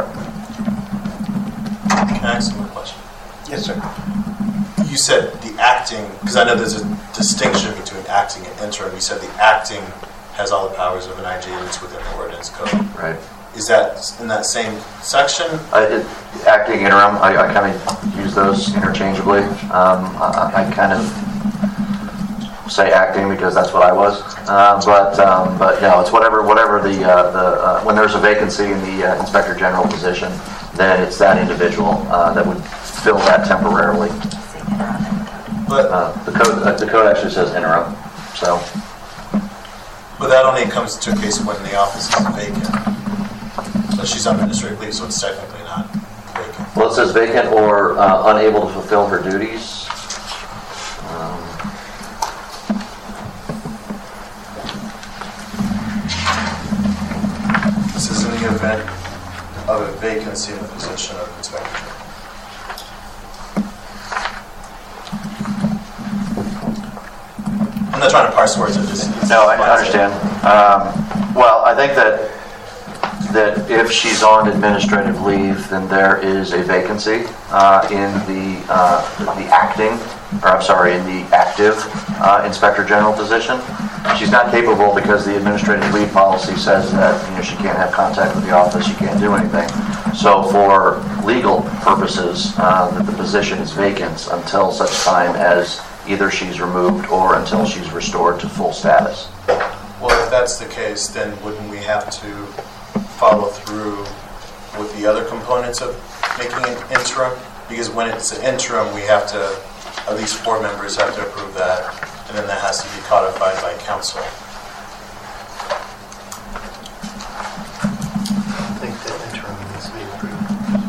Can I ask you a question? Yes, sir. You said the acting, because I know there's a distinction between acting and interim. You said the acting has all the powers of an I G, it's within the ordinance code. Right. Is that in that same section? Uh, it, acting, interim, I, I kind of use those interchangeably. Um, I, I kind of say acting because that's what I was. Uh, but um, but you know, it's whatever whatever the uh, the uh, when there's a vacancy in the uh, Inspector General position, then it's that individual uh, that would fill that temporarily. But uh, the code uh, the code actually says interim. So. But that only comes to a case when the office is vacant. But she's on administrative leave, so it's technically not vacant. Well, it says vacant or uh, unable to fulfill her duties. Um, This is in the event of a vacancy in the position of Inspector General. I'm not trying to parse words, I just... No, I understand. Um, Well, I think that that if she's on administrative leave, then there is a vacancy uh, in the uh, the acting, or I'm sorry, in the active uh, Inspector General position. She's not capable because the administrative leave policy says that, you know, she can't have contact with the office, she can't do anything. So for legal purposes, uh, that the position is vacant until such time as either she's removed or until she's restored to full status. Well, if that's the case, then wouldn't we have to follow through with the other components of making an interim? Because when it's an interim, we have to, at least four members have to approve that, and then that has to be codified by council. I think the interim needs to be approved.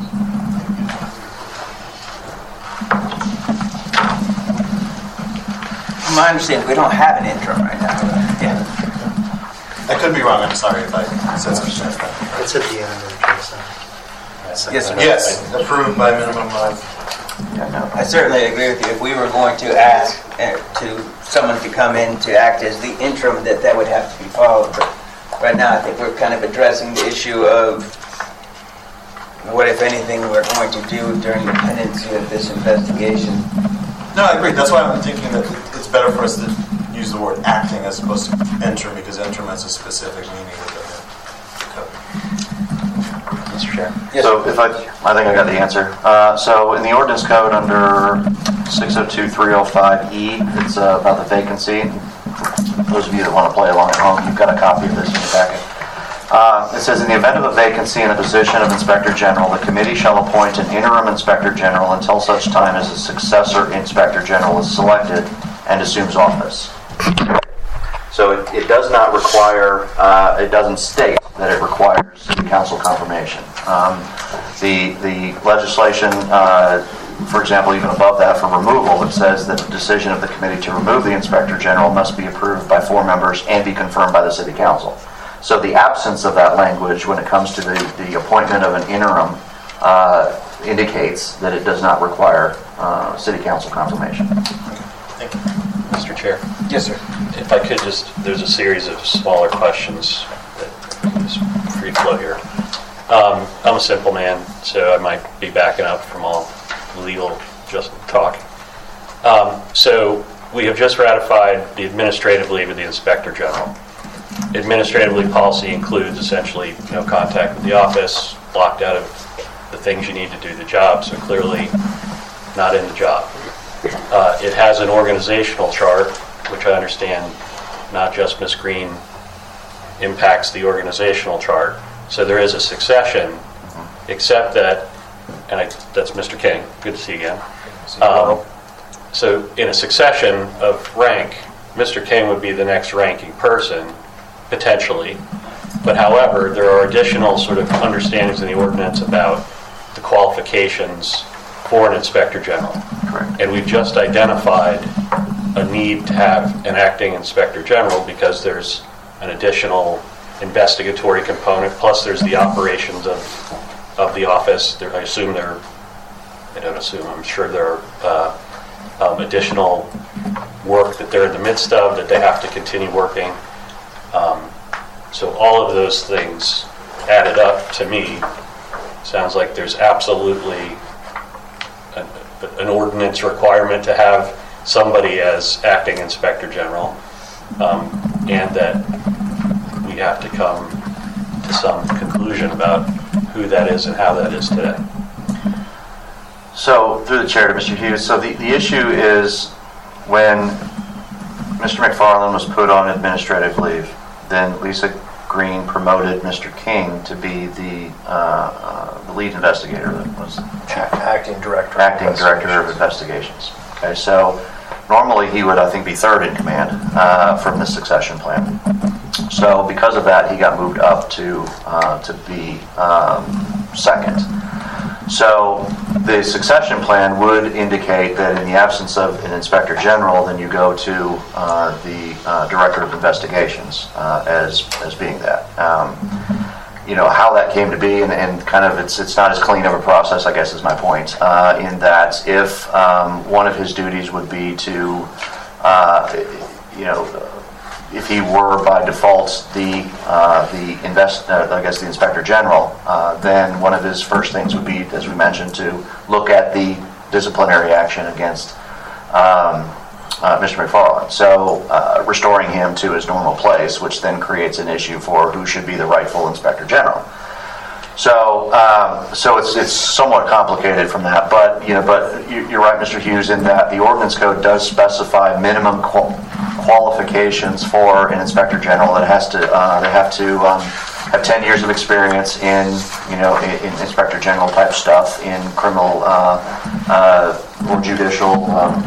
From my understanding, we don't have an interim right now. Yeah. I could be wrong, I'm sorry if I said something like that. It's at the end of the consent. Yes, sir. Yes, approved by minimum of... Yeah, no, I certainly agree with you. If we were going to ask uh, to someone to come in to act as the interim, that that would have to be followed. But right now, I think we're kind of addressing the issue of what, if anything, we're going to do during the pendency of this investigation. No, I agree. That's why I'm thinking that it's better for us to use the word acting as opposed to interim, because interim has a specific meaning within the code. Mister Chair. Yes. So if I, I think I got the answer. Uh, so in the ordinance code under six oh two three oh five E, it's uh, about the vacancy. Those of you that want to play along at home, you've got a copy of this in your packet. Uh, it says, in the event of a vacancy in the position of Inspector General, the committee shall appoint an interim Inspector General until such time as a successor Inspector General is selected and assumes office. So it, it does not require, uh, it doesn't state that it requires City Council confirmation. Um, the, the legislation, uh, for example, even above that for removal, it says that the decision of the committee to remove the Inspector General must be approved by four members and be confirmed by the City Council. So the absence of that language when it comes to the, the appointment of an interim uh, indicates that it does not require uh, City Council confirmation. Thank you. Mister Chair? Yes, sir. If I could just, there's a series of smaller questions that just free flow here. Um, I'm a simple man, so I might be backing up from all legal just talk. Um, so we have just ratified the administrative leave of the Inspector General. Administrative leave policy includes essentially no contact with the office, locked out of the things you need to do the job, so clearly not in the job. Uh, it has an organizational chart, which I understand not just Miz Green impacts the organizational chart. So there is a succession, except that, and I, that's Mister King, good to see you again. Um, so in a succession of rank, Mister King would be the next ranking person, potentially. But however, there are additional sort of understandings in the ordinance about the qualifications for an Inspector General. Correct. And we've just identified a need to have an acting Inspector General because there's an additional investigatory component, plus there's the operations of of the office. There, I assume there, I don't assume, I'm sure there are uh, um, additional work that they're in the midst of that they have to continue working. Um, so all of those things added up to me, sounds like there's absolutely an, an ordinance requirement to have somebody as acting Inspector General, um, and that we have to come to some conclusion about who that is and how that is today. So, through the chair to Mister Hughes, so the, the issue is when Mister McFarland was put on administrative leave, then Lisa Green promoted Mister King to be the, uh, uh, the lead investigator, that was Acting director. acting director of investigations. Okay, so normally he would, I think, be third in command uh, from the succession plan. So because of that, he got moved up to uh, to be um, second. So the succession plan would indicate that in the absence of an inspector general, then you go to uh, the uh, director of investigations uh, as as being that. Um, you know how that came to be, and, and kind of it's it's not as clean of a process, I guess, is my point. Uh, in that, if um, one of his duties would be to, uh, you know. If he were by default the uh, the invest, uh, I guess the inspector general, uh, then one of his first things would be, as we mentioned, to look at the disciplinary action against um, uh, Mister McFarland. So uh, restoring him to his normal place, which then creates an issue for who should be the rightful inspector general. So, um, so it's it's somewhat complicated from that, but you know, but you, you're right, Mister Hughes, in that the ordinance code does specify minimum qual- qualifications for an inspector general that has to uh, they have to um, have ten years of experience in you know in, in inspector general type stuff in criminal uh, uh, or judicial. Um,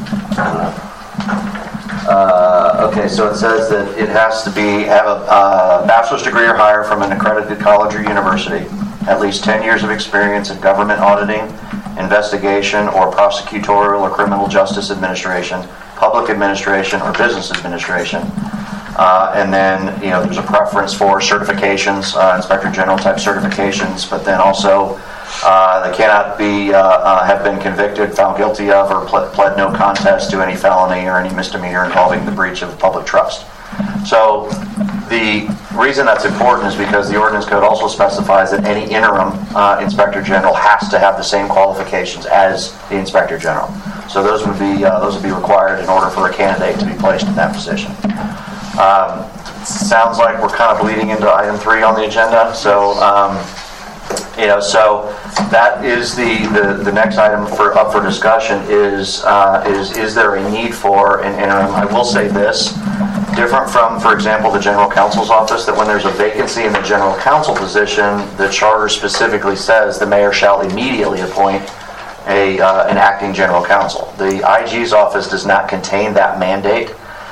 Uh, okay, so it says that it has to be have a uh, bachelor's degree or higher from an accredited college or university, at least ten years of experience in government auditing, investigation, or prosecutorial or criminal justice administration, public administration, or business administration. Uh, and then, you know, there's a preference for certifications, uh, inspector general type certifications, but then also uh, they cannot be uh, uh, have been convicted, found guilty of, or ple- pled no contest to any felony or any misdemeanor involving the breach of public trust. So the reason that's important is because the ordinance code also specifies that any interim uh, inspector general has to have the same qualifications as the inspector general. So those would be uh, those would be required in order for a candidate to be placed in that position. Um, sounds like we're kind of bleeding into item three on the agenda. So, um, you know, so that is the, the, the next item for up for discussion is uh, is is there a need for an interim? I will say this, different from, for example, the general counsel's office, that when there's a vacancy in the general counsel position, the charter specifically says the mayor shall immediately appoint a uh, an acting general counsel. The I G's office does not contain that mandate.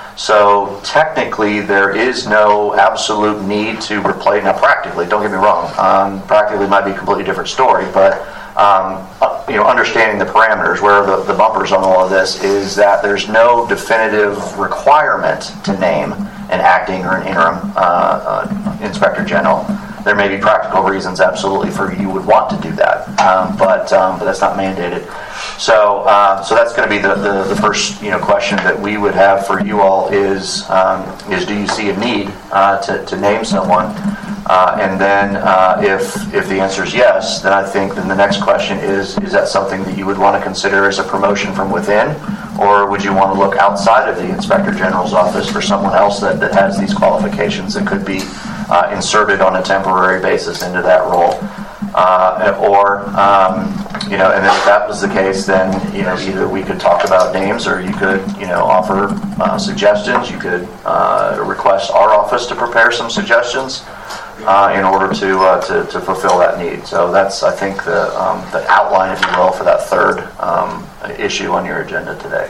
So technically, there is no absolute need to replace. Now, practically, don't get me wrong. Um, practically, might be a completely different story. But um, uh, you know, understanding the parameters, where the, the bumpers on all of this is that there's no definitive requirement to name an acting or an interim uh, uh, inspector general. There may be practical reasons, absolutely, for you would want to do that, um, but um, but that's not mandated. So uh, so that's going to be the, the, the first you know question that we would have for you all is um, is do you see a need uh, to to name someone, uh, and then uh, if if the answer is yes, then I think then the next question is is that something that you would want to consider as a promotion from within, or would you want to look outside of the inspector general's office for someone else that, that has these qualifications that could be Uh, inserted on a temporary basis into that role, uh, or um, you know, and then if that was the case, then you know either we could talk about names, or you could you know offer uh, suggestions. You could uh, request our office to prepare some suggestions uh, in order to, uh, to to fulfill that need. So that's I think the um, the outline, if you will, for that third um, issue on your agenda today.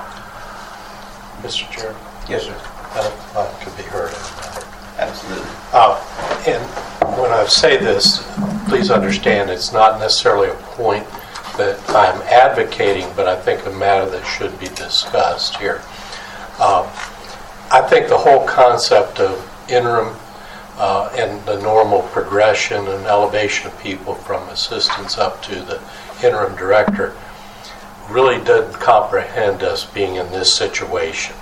Mister Chair. Yes, sir. That, that could be heard. Absolutely. Uh, and when I say this, please understand it's not necessarily a point that I'm advocating, but I think a matter that should be discussed here. Uh, I think the whole concept of interim uh, and the normal progression and elevation of people from assistants up to the interim director really doesn't comprehend us being in this situation.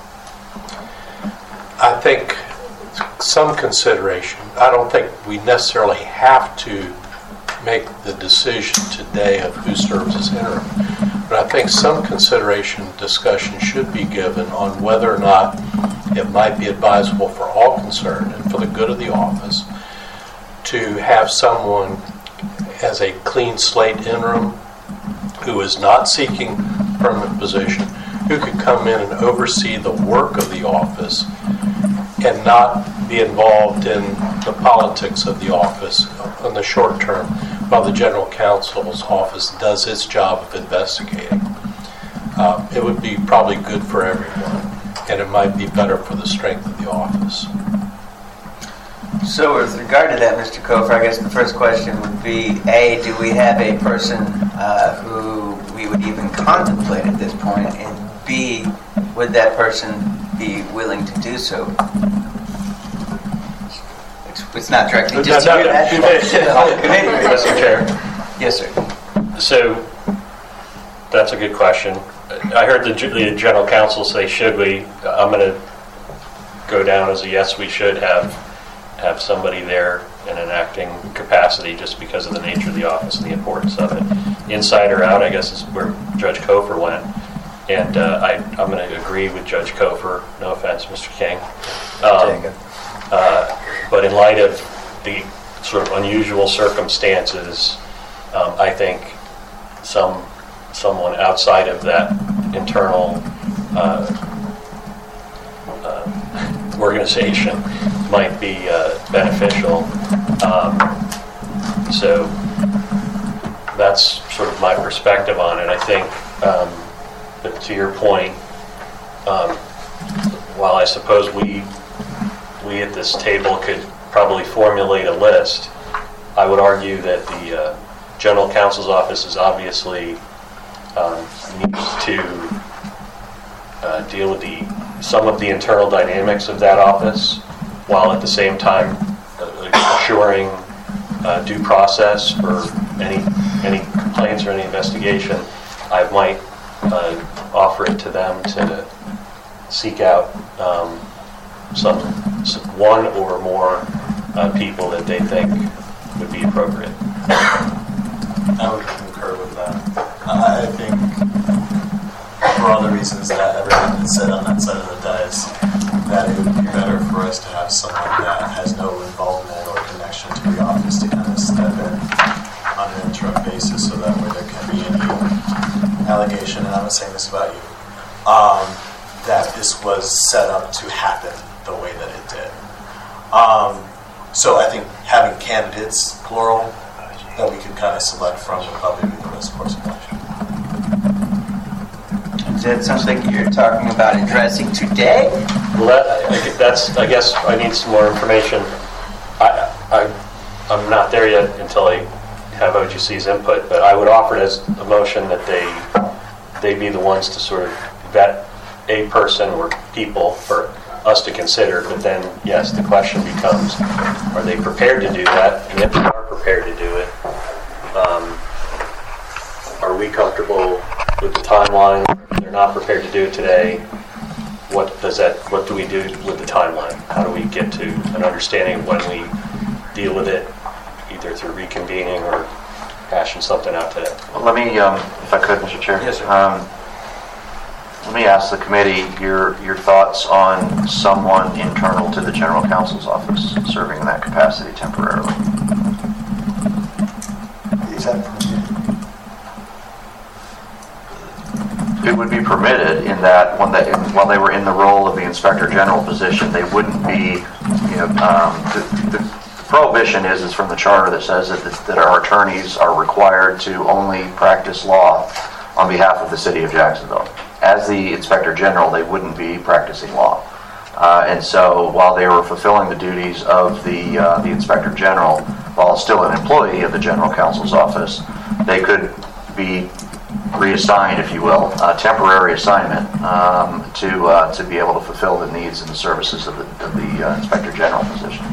I think some consideration. I don't think we necessarily have to make the decision today of who serves as interim, but I think some consideration and discussion should be given on whether or not it might be advisable for all concerned and for the good of the office to have someone as a clean slate interim who is not seeking permanent position, who could come in and oversee the work of the office and not be involved in the politics of the office in the short term while the general counsel's office does its job of investigating. Uh, it would be probably good for everyone, and it might be better for the strength of the office. So with regard to that, Mister Kofer, I guess the first question would be, A, do we have a person uh, who we would even contemplate at this point? And B, would that person be willing to do so? It's, it's not directly just to you, that's to the whole committee. Mister Chair. Yes, sir. So that's a good question. I heard the, the general counsel say, should we? I'm going to go down as a yes, we should have have somebody there in an acting capacity just because of the nature of the office and the importance of it. Inside or out, I guess, is where Judge Kofer went. And uh, I, I'm going to agree with Judge Kofer. No offense, Mister King. Um, uh, but in light of the sort of unusual circumstances, um, I think some someone outside of that internal uh, uh, organization might be uh, beneficial. Um, so that's sort of my perspective on it. I think, um, but to your point, um, while I suppose we we at this table could probably formulate a list, I would argue that the uh, General Counsel's office is obviously um, needs to uh, deal with the some of the internal dynamics of that office, while at the same time uh, assuring uh, due process for any any complaints or any investigation. I might uh, offer it to them to seek out um, some, some one or more uh, people that they think would be appropriate. I would concur with that. I think, for all the reasons that everyone has said on that side of the dais, that it would be better for us to have someone that has no involvement or connection to the office to kind of step in on an interim basis, so that way there can be any allegation, and I'm not saying this about you, um, that this was set up to happen the way that it did. Um, so I think having candidates, plural, that we can kind of select from would probably be the best course of action. Is that something you're talking about addressing today? Well, that, I, that's, I guess I need some more information. I, I, I'm not there yet until I have O G C's input, but I would offer it as a motion that they they be the ones to sort of vet a person or people for us to consider. But then, yes, the question becomes, are they prepared to do that? And if they are prepared to do it, um, are we comfortable with the timeline? If they're not prepared to do it today, what does that? What do we do with the timeline? How do we get to an understanding of when we deal with it, either through reconvening or hashing something out today? Well, let me, um, if I could, Mister Chair. Yes, sir. Um, let me ask the committee your your thoughts on someone internal to the General Counsel's office serving in that capacity temporarily. Is that permitted? It would be permitted in that when they, while they were in the role of the Inspector General position, they wouldn't be, you know, um, the, the prohibition is, is from the charter that says that, that our attorneys are required to only practice law on behalf of the city of Jacksonville. As the Inspector General, they wouldn't be practicing law. Uh, and so while they were fulfilling the duties of the, uh, the Inspector General, while still an employee of the General Counsel's office, they could be reassigned, if you will, a temporary assignment um, to uh, to be able to fulfill the needs and the services of the, of the uh, Inspector General position.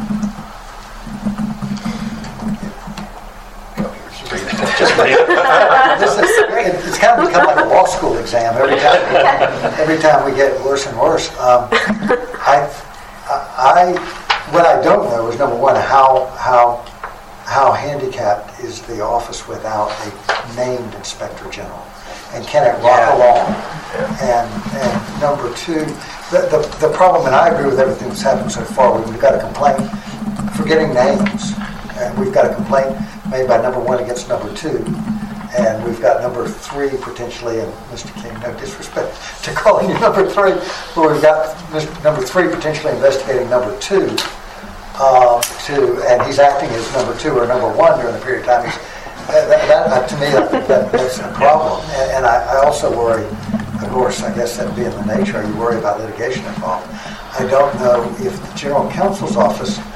Just read it. This is, it's kind of become like a law school exam every time. Every time we get worse and worse. Um, I, I, what I don't know is, number one, how how how handicapped is the office without a named Inspector General, and can it rock Yeah. along? And and number two, the, the the problem, and I agree with everything that's happened so far. We've got a complaint, forgetting names, and we've got a complaint made by number one against number two, and we've got number three potentially, and Mister King, no disrespect to calling you number three, but we've got Mister number three potentially investigating number two, uh, to, and he's acting as number two or number one during the period of time. He's, that, that, that, to me, I think that, that's a problem, and, and I, I also worry, of course, I guess that being the nature, you worry about litigation involved. I don't know if the General Counsel's office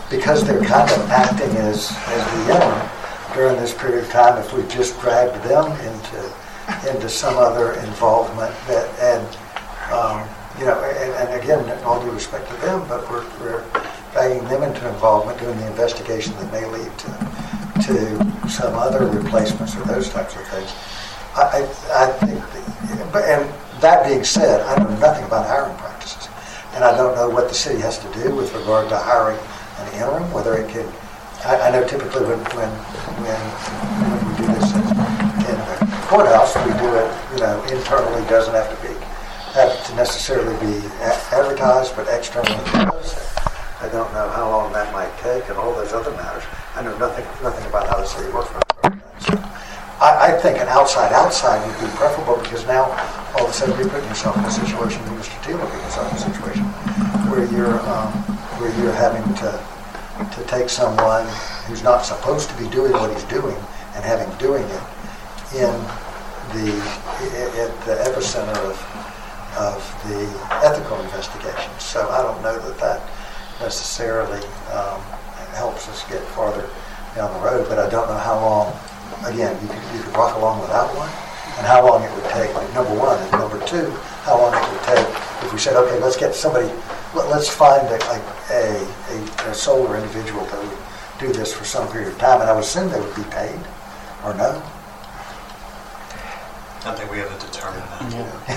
because they're kind of acting as, as the interim during this period of time, if we just dragged them into into some other involvement that, and um, you know, and, and again, all due respect to them, but we're, we're dragging them into involvement doing the investigation that may lead to to some other replacements or those types of things. I, I, I think, that, but and that being said, I know nothing about hiring practices, and I don't know what the city has to do with regard to hiring an interim, whether it can. I, I know typically when when when, when we do this in, in the courthouse, we do it, you know, internally. Doesn't have to be have to necessarily be a- advertised, but externally it does. I don't know how long that might take, and all those other matters. I know nothing nothing about how the city works. So I, I think an outside outside would be preferable, because now all of a sudden you're putting yourself in a situation, and Mister Teal putting yourself in a situation where you're um, where you're having to. to take someone who's not supposed to be doing what he's doing and having doing it in the at the epicenter of of the ethical investigation. So I don't know that that necessarily um, helps us get farther down the road, but I don't know how long. Again, you could you could rock along without one, and how long it would take. Like number one, and number two, how long it would take if we said, okay, let's get somebody. Let's find a, a, a, a solar individual that would do this for some period of time, and I would assume they would be paid, or no? I think we have to determine that.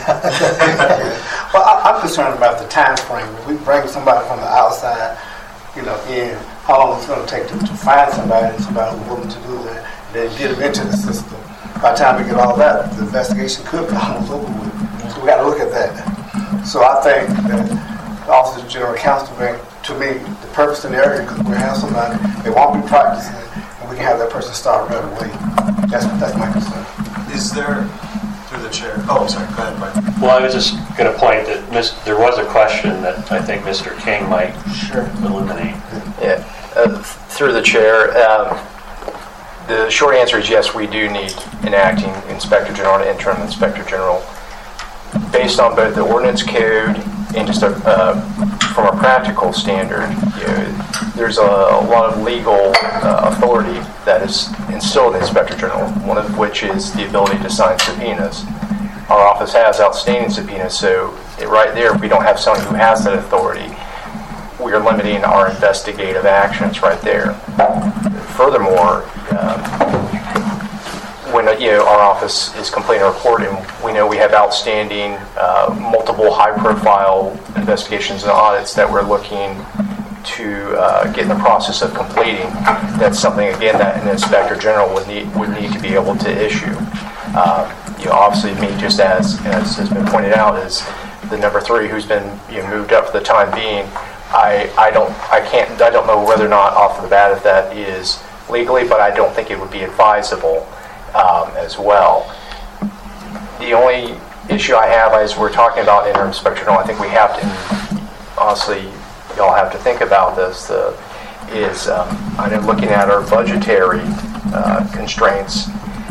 Yeah. Well, I, I'm concerned about the time frame. If we bring somebody from the outside, you know, in, how long it's going to take to, to find somebody, and somebody who's willing to do that, and then get them into the system. By the time we get all that, the investigation could be almost over with. So we got to look at that. So I think that the Office of General Counsel, to me, the purpose in the area, because we have somebody, they won't be practicing, and we can have that person start right away. That's that's my concern. Is there, through the chair, oh, sorry, go ahead, Brian. Well, I was just going to point that mis- there was a question that I think Mister King might sure. illuminate. Yeah, uh, through the chair, um, the short answer is yes, we do need an acting Inspector General and interim Inspector General. Based on both the ordinance code and just a, uh, from a practical standard, you know, there's a, a lot of legal uh, authority that is instilled in the Inspector General, one of which is the ability to sign subpoenas. Our office has outstanding subpoenas, so it, right there, if we don't have someone who has that authority, we are limiting our investigative actions right there. Furthermore, um, when you know, our office is completing a report and we know we have outstanding uh, multiple high-profile investigations and audits that we're looking to uh, get in the process of completing, that's something, again, that an Inspector General would need would need to be able to issue. Um, you know, obviously, me, just as, as has been pointed out, is the number three who's been you know, moved up for the time being. I, I don't I can't I don't know whether or not off the bat if that is legally, but I don't think it would be advisable. Um, as well. The only issue I have is we're talking about interim Inspector General. I think we have to, and honestly, y'all have to think about this, uh, is um, I know looking at our budgetary uh, constraints,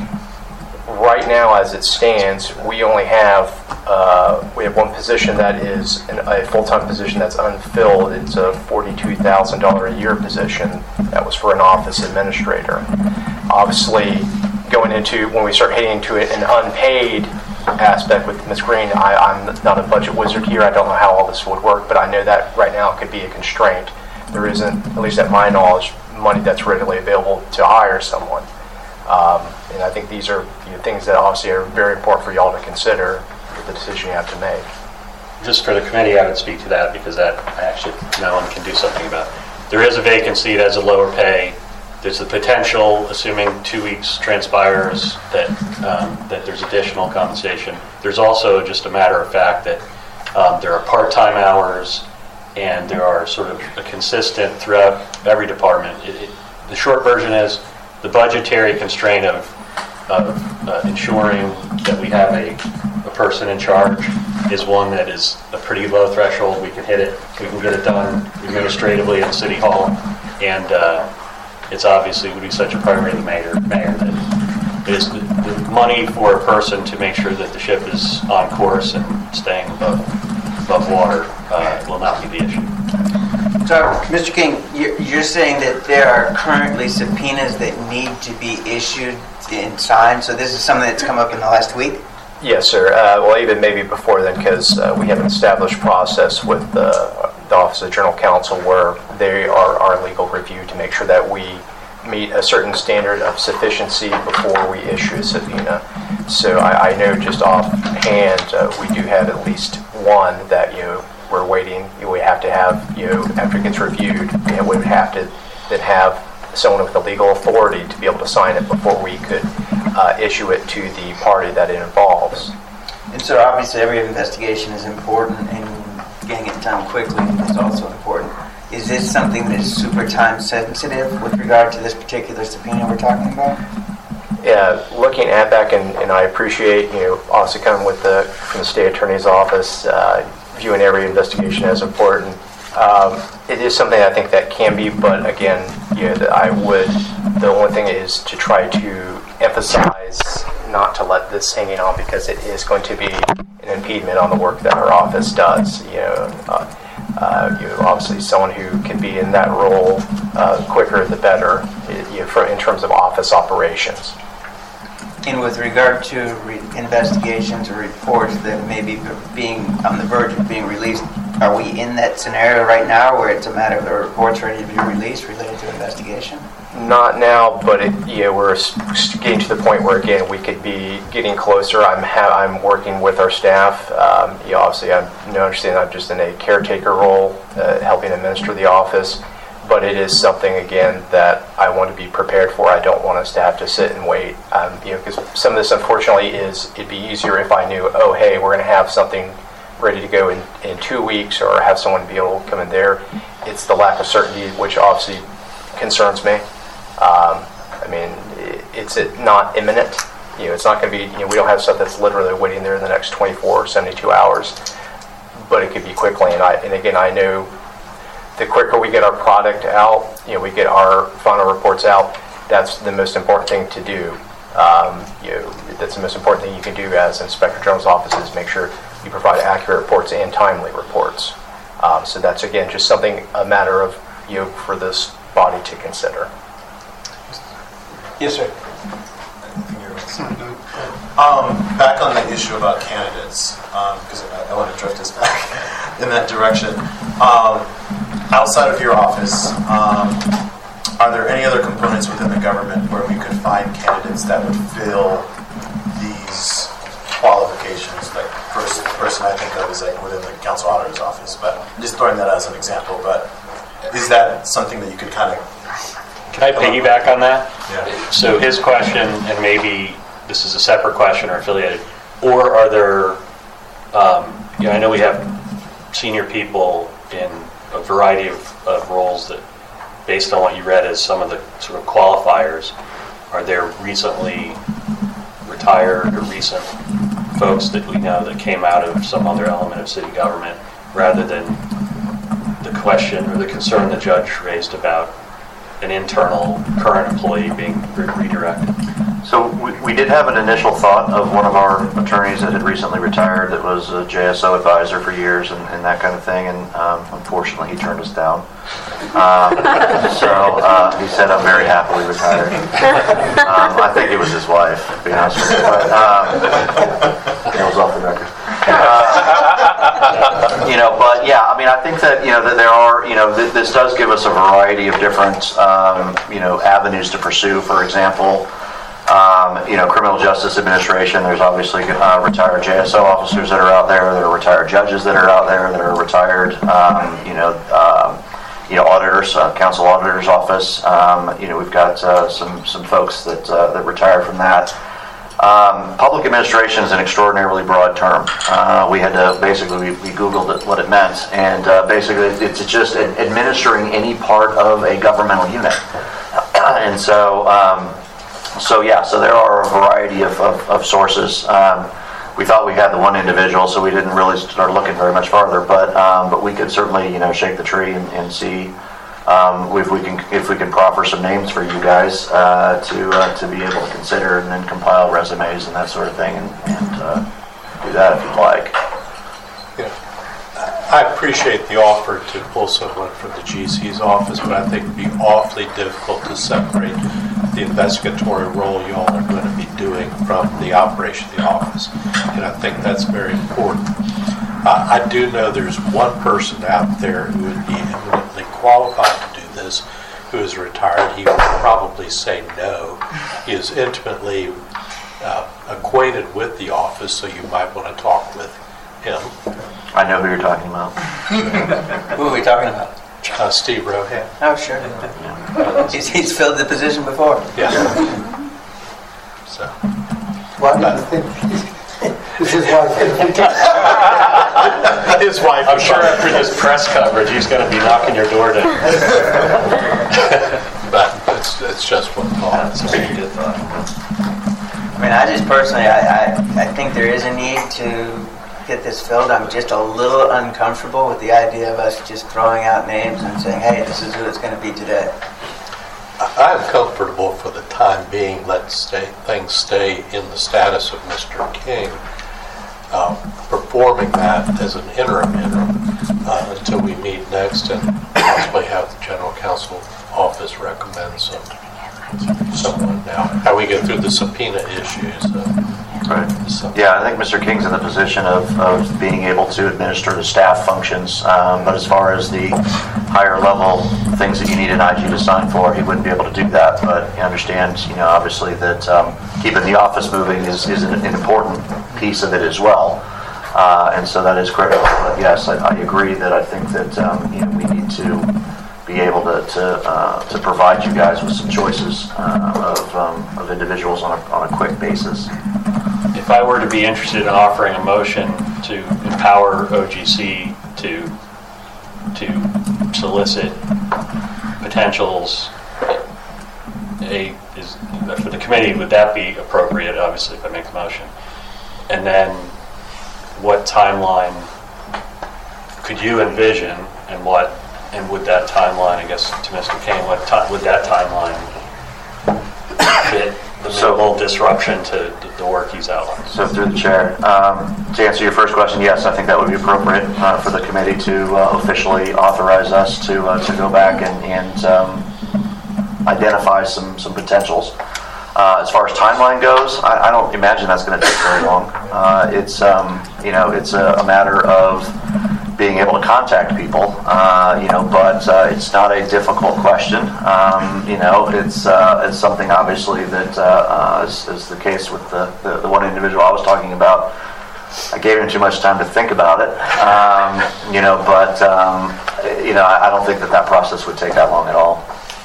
right now as it stands, we only have uh, we have one position that is an, a full-time position that's unfilled. It's a forty-two thousand dollars a year position that was for an office administrator. Obviously, going into, when we start heading into it, an unpaid aspect with Miz Green, I, I'm not a budget wizard here. I don't know how all this would work, but I know that right now could be a constraint. There isn't, at least at my knowledge, money that's readily available to hire someone. Um, and I think these are you know, things that obviously are very important for y'all to consider with the decision you have to make. Just for the committee, I would speak to that because that I actually know and can do something about. There is a vacancy that has a lower pay. There's the potential, assuming two weeks transpires, that um, that there's additional compensation. There's also just a matter of fact that um, there are part-time hours, and there are sort of a consistent throughout every department. It, it, the short version is the budgetary constraint of, of uh, ensuring that we have a, a person in charge is one that is a pretty low threshold. We can hit it. We can get it done administratively at City Hall, and uh, it's obviously would be such a priority of the mayor, mayor that it is the, the money for a person to make sure that the ship is on course and staying above above water uh, will not be the issue. So, Mister King, you're, you're saying that there are currently subpoenas that need to be issued and signed, so this is something that's come up in the last week? Yes, sir. Uh, well, even maybe before then, because uh, we have an established process with the, the Office of General Counsel where they are our legal review to make sure that we meet a certain standard of sufficiency before we issue a subpoena. So I, I know just offhand uh, we do have at least one that, you know, we're waiting. We have to have, you know, after it gets reviewed, we would have to then have someone with the legal authority to be able to sign it before we could uh, issue it to the party that it involves. And so obviously every investigation is important, and getting it done quickly is also important. Is this something that is super time sensitive with regard to this particular subpoena we're talking about? Yeah, looking at back, and, and I appreciate, you know, obviously coming with the from the state attorney's office, uh, viewing every investigation as important. Um, it is something I think that can be, but again, you know, that I would. The only thing is to try to emphasize not to let this hanging on, because it is going to be an impediment on the work that our office does. You know, uh, uh, you know, obviously someone who can be in that role uh, quicker the better, you know, for, in terms of office operations. And with regard to re- investigations or reports that may be being on the verge of being released, are we in that scenario right now where it's a matter of the reports ready to be released related to investigation? Not now, but it, you know, we're getting to the point where, again, we could be getting closer. I'm ha- I'm working with our staff. Um, you know, obviously, I'm you know, understand I'm just in a caretaker role, uh, helping administer the office. But it is something, again, that I want to be prepared for. I don't want us to have to sit and wait. Um, you know, because some of this, unfortunately, is it'd be easier if I knew, oh, hey, we're going to have something ready to go in, in two weeks, or have someone be able to come in there. It's the lack of certainty, which obviously concerns me. Um, I mean, it, it's not imminent. You know, it's not going to be. You know, we don't have stuff that's literally waiting there in the next twenty-four, seventy-two hours. But it could be quickly. And I, and again, I know. The quicker we get our product out, you know, we get our final reports out, that's the most important thing to do. Um, you know, that's the most important thing you can do as Inspector General's office is make sure you provide accurate reports and timely reports. Um, so that's, again, just something, a matter of, you know, for this body to consider. Yes, sir. Um, back on the issue about candidates, because um, I, I want to drift us back in that direction. Um, outside of your office, um, are there any other components within the government where we could find candidates that would fill these qualifications? Like, first person I think of is like within the council auditor's office, but I'm just throwing that as an example. But is that something that you could kind of? Can I piggyback on that? Yeah. So his question, and maybe this is a separate question or affiliated, or are there, um, you know, I know we have senior people in a variety of, of roles that, based on what you read as some of the sort of qualifiers, are there recently retired or recent folks that we know that came out of some other element of city government, rather than the question or the concern the judge raised about an internal current employee being re- redirected? So we, we did have an initial thought of one of our attorneys that had recently retired that was a J S O advisor for years and, and that kind of thing, and um, unfortunately he turned us down. Um, so uh, he said, I'm very happily retired. Um, I think it was his wife, to be honest with you. But, um, it was off the record. Uh, you know, but yeah, I mean, I think that, you know, that there are, you know, th- this does give us a variety of different, um, you know, avenues to pursue. For example, Um, you know, criminal justice administration, there's obviously uh, retired J S O officers that are out there, there are retired judges that are out there, that are retired, um, you know, um, you know, auditors, uh, council auditor's office. Um, you know, we've got uh, some some folks that uh, that retired from that. Um, public administration is an extraordinarily broad term. Uh, we had to basically we, we Googled it, what it meant, and uh, basically it's just administering any part of a governmental unit, and so. Um, So yeah, so there are a variety of, of, of sources. Um, we thought we had the one individual, so we didn't really start looking very much farther. But um, but we could certainly, you know, shake the tree and, and see um, if we can if we can proffer some names for you guys uh, to uh, to be able to consider, and then compile resumes and that sort of thing, and, and uh, do that if you'd like. Yeah. I appreciate the offer to pull someone from the G C's office, but I think it'd be awfully difficult to separate the investigatory role y'all are going to be doing from the operation of the office. And I think that's very important. Uh, I do know there's one person out there who would be eminently qualified to do this, who is retired. He would probably say no. He is intimately uh, acquainted with the office, so you might want to talk with him. I know who you're talking about. Who are we talking about? Uh, Steve Rohan. Oh, sure. He's, he's filled the position before. Yeah. So. Why do you think this is why His wife. I'm sure after this press coverage, he's going to be knocking your door down. But it's, it's just one thought. That's a pretty good thought. I mean, I just personally, I, I, I think there is a need to get this filled. I'm just a little uncomfortable with the idea of us just throwing out names and saying, hey, this is who it's going to be today. I'm comfortable for the time being. Let stay, things stay in the status of Mister King, uh, performing that as an interim interim uh, until we meet next and possibly have the General Counsel office recommend some, someone. Now, how we get through the subpoena issues. Uh, Right. Yeah, I think Mister King's in the position of, of being able to administer the staff functions, um, but as far as the higher level things that you need an I G to sign for, he wouldn't be able to do that. But he understands, you know, obviously that um, keeping the office moving is, is an, an important piece of it as well, uh, and so that is critical. But yes, I, I agree that I think that um, you know, we need to be able to to, uh, to provide you guys with some choices uh, of, um, of individuals on a, on a quick basis. If I were to be interested in offering a motion to empower O G C to to solicit potentials, a is for the committee, would that be appropriate? Obviously, if I make the motion, and then what timeline could you envision, and what and would that timeline, I guess, to Mister King, what time would that timeline fit? The minimal disruption to the work he's outlined. So through the chair, um, to answer your first question, yes, I think that would be appropriate uh, for the committee to uh, officially authorize us to uh, to go back and, and um, identify some some potentials. Uh, as far as timeline goes, I, I don't imagine that's going to take very long. Uh, it's um, you know it's a, a matter of being able to contact people, uh, you know, but uh, it's not a difficult question. Um, you know, it's uh, it's something obviously that, uh, uh, is, is the case with the, the, the one individual I was talking about. I gave him too much time to think about it, um, you know, but, um, you know, I, I don't think that that process would take that long at all.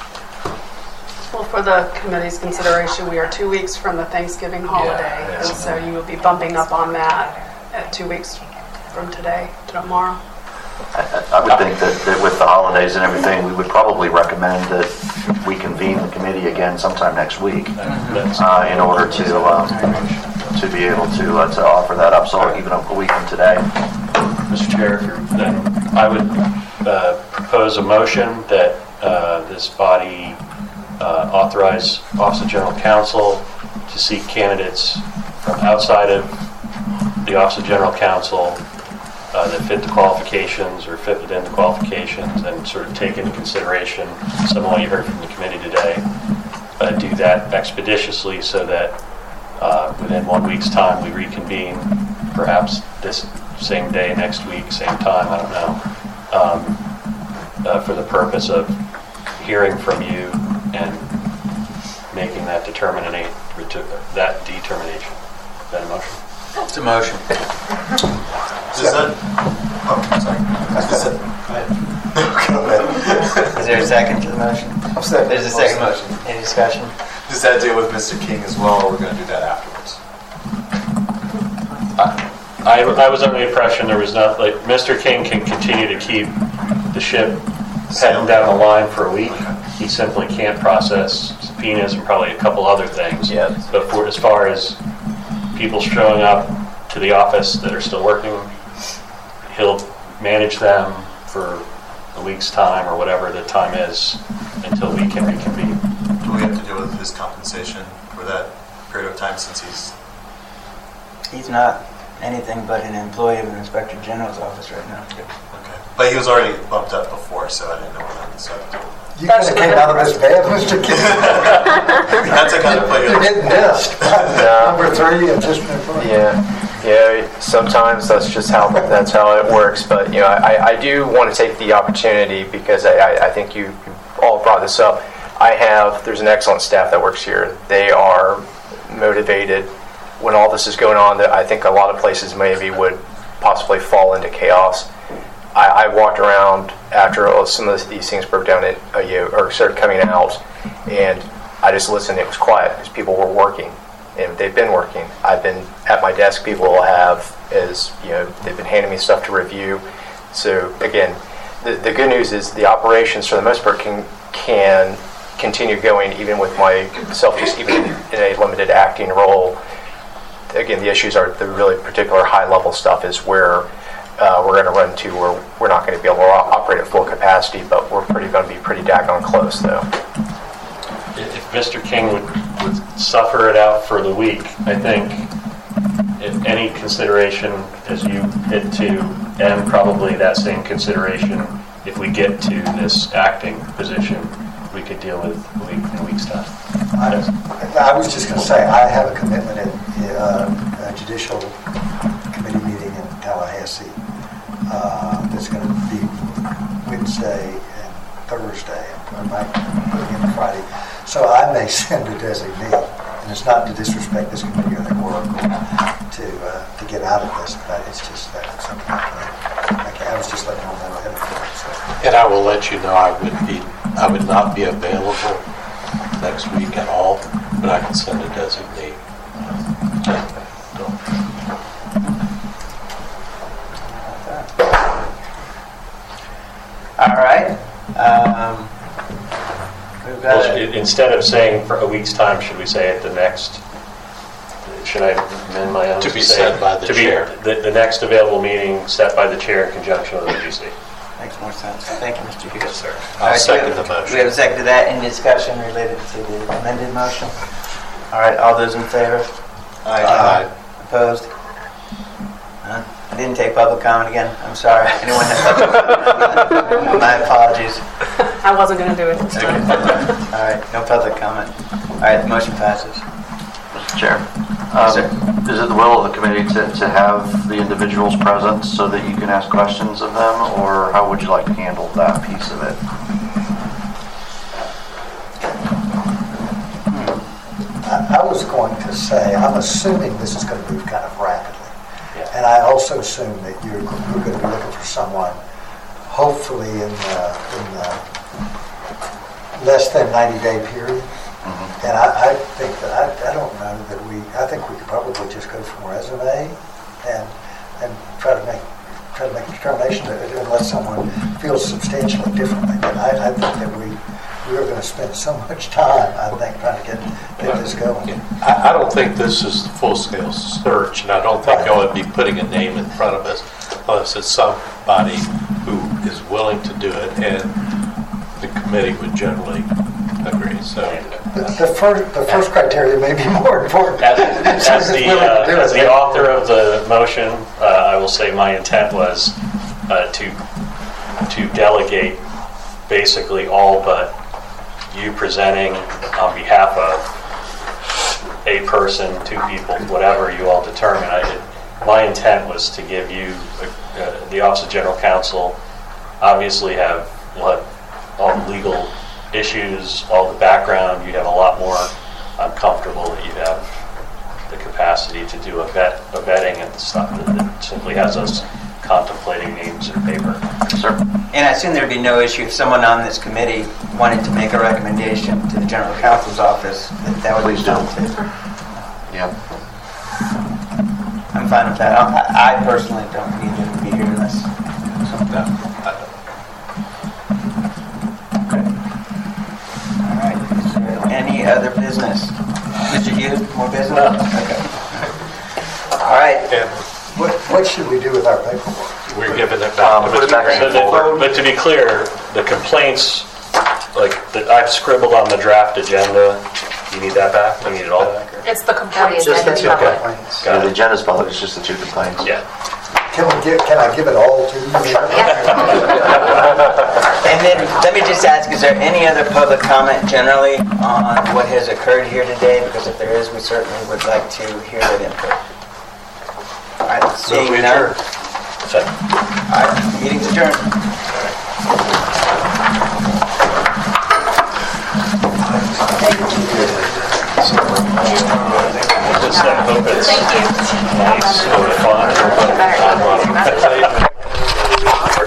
Well, for the committee's consideration, we are two weeks from the Thanksgiving holiday, Yeah, and so you will be bumping up on that at two weeks from today to tomorrow. I, I would think that, that with the holidays and everything, we would probably recommend that we convene the committee again sometime next week uh, in order to um, to be able to uh, to offer that up. So even a week from today. Mister Chair, then I would uh, propose a motion that uh, this body uh, authorize Office of General Counsel to seek candidates from outside of the Office of General Counsel Uh, that fit the qualifications or fit within the qualifications, and sort of take into consideration some of what you heard from the committee today. Uh, do that expeditiously so that uh, within one week's time we reconvene, perhaps this same day next week, same time, I don't know, um, uh, for the purpose of hearing from you and making that determinate that determination. Is that a motion? It's a motion. Does that, oh, sorry. Does that, go ahead. Is there a second to the motion? I'm second. There's a second motion. Any discussion? Does that deal with Mister King as well, or we're going to do that afterwards? I, I was under the impression there was not, like, Mister King can continue to keep the ship heading down the line for a week. He simply can't process subpoenas and probably a couple other things. Yeah. But for, as far as people showing up to the office that are still working, he'll manage them for a week's time or whatever the time is until we can reconvene. Do we have to deal with his compensation for that period of time since he's... He's not anything but an employee of the Inspector General's office right now. Okay. But he was already bumped up before, so I didn't know what that said. You could have came out of this bed, Mister King. That's a kind of play. You're getting missed. Number three, assistant employee. Yeah, yeah. Sometimes that's just how that's how it works. But you know, I, I do want to take the opportunity because I, I, I think you all brought this up. I have there's an excellent staff that works here. They are motivated. When all this is going on, that I think a lot of places maybe would possibly fall into chaos. I, I walked around after some of these things broke down in, uh, you know, or started coming out, and I just listened. It was quiet because people were working, and they've been working. I've been at my desk. People have, as you know, they've been handing me stuff to review. So again, the, the good news is the operations for the most part can can continue going even with myself, just even in a limited acting role. Again, the issues are the really particular high-level stuff is where uh, we're going to run to where we're not going to be able to operate at full capacity, but we're pretty going to be pretty daggone close, though. If Mister King would, would suffer it out for the week, I think if any consideration as you hit to, and probably that same consideration if we get to this acting position, we could deal with a week in a week's time. I, I was just going to say, I have a commitment at uh, a judicial committee meeting in Tallahassee uh, that's going to be Wednesday and Thursday, and I might put it in Friday. So I may send a designee, and it's not to disrespect this committee or their work or to uh, to get out of this, but it's just that something like that. Okay, I was just letting you know ahead of time. So. And I will let you know I would be, I would not be available next week at all, but I can send a designee. All right. Um, we've got Well, a- instead of saying for a week's time, should we say at the next? Should I amend my own? To be say- set by the to be chair. The, the next available meeting set by the chair in conjunction with the G C. Makes more sense. Thank you, Mister Hughes. Yes, sir. I'll second the motion. We have a second to that. Any discussion related to the amended motion? All right, all those in favor? Aye. Aye. Opposed? None? I didn't take public comment again. I'm sorry. Anyone have public comment? My apologies. I wasn't going to do it this time. All right, no public comment. All right, the motion passes. Mister Chair, Yes, um, is it the will of the committee to, to have the individuals present so that you can ask questions of them, or how would you like to handle that piece of it? I, I was going to say, I'm assuming this is going to move kind of rapidly. And I also assume that you're, you're going to be looking for someone, hopefully in the, in the less than ninety day period. Mm-hmm. And I, I think that, I, I don't know that we, I think we could probably just go from resume and and try to make try to make a determination that unless someone feels substantially differently. But I, I think that we we are going to spend so much time, I think, trying to get, get this going. I, I don't think this is the full-scale search, and I don't think I would be putting a name in front of us unless it's somebody who is willing to do it, and the committee would generally agree. So the, the first the first criteria may be more important. As, as the uh, as the author of the motion, uh, I will say my intent was uh, to to delegate basically all but you presenting on behalf of a person, two people, whatever you all determine. I did, my intent was to give you uh, the Office of General Counsel. Obviously, have we'll have all the legal issues, all the background. You'd have a lot more. I'm comfortable that you'd have the capacity to do a vet, a vetting and stuff that, that simply has us contemplating names in paper. Sir? And I assume there'd be no issue if someone on this committee wanted to make a recommendation to the General Counsel's office that that would Please be do. done too. Yeah. I'm fine with that. I, I personally don't need them to be here in this. no. All right. Is there any other business? Mister Hughes, more business? No. Okay. All right. And What, what should we do with our paperwork? we're giving it back Um, to put it Mister back in Grant. the folder. But to be clear, the complaints, like that I've scribbled on the draft agenda, Do you need that back? Do you need it all back? or- It's the No, the complaints. agenda Just the two public. complaints. Yeah, the agenda's public, it's just the two complaints. Yeah. Can we give, can I give it all to you? And then, let me just ask, is there any other public comment generally on what has occurred here today? Because if there is, we certainly would like to hear that input. All right, seeing we none. adjourn. All right, meeting's adjourned.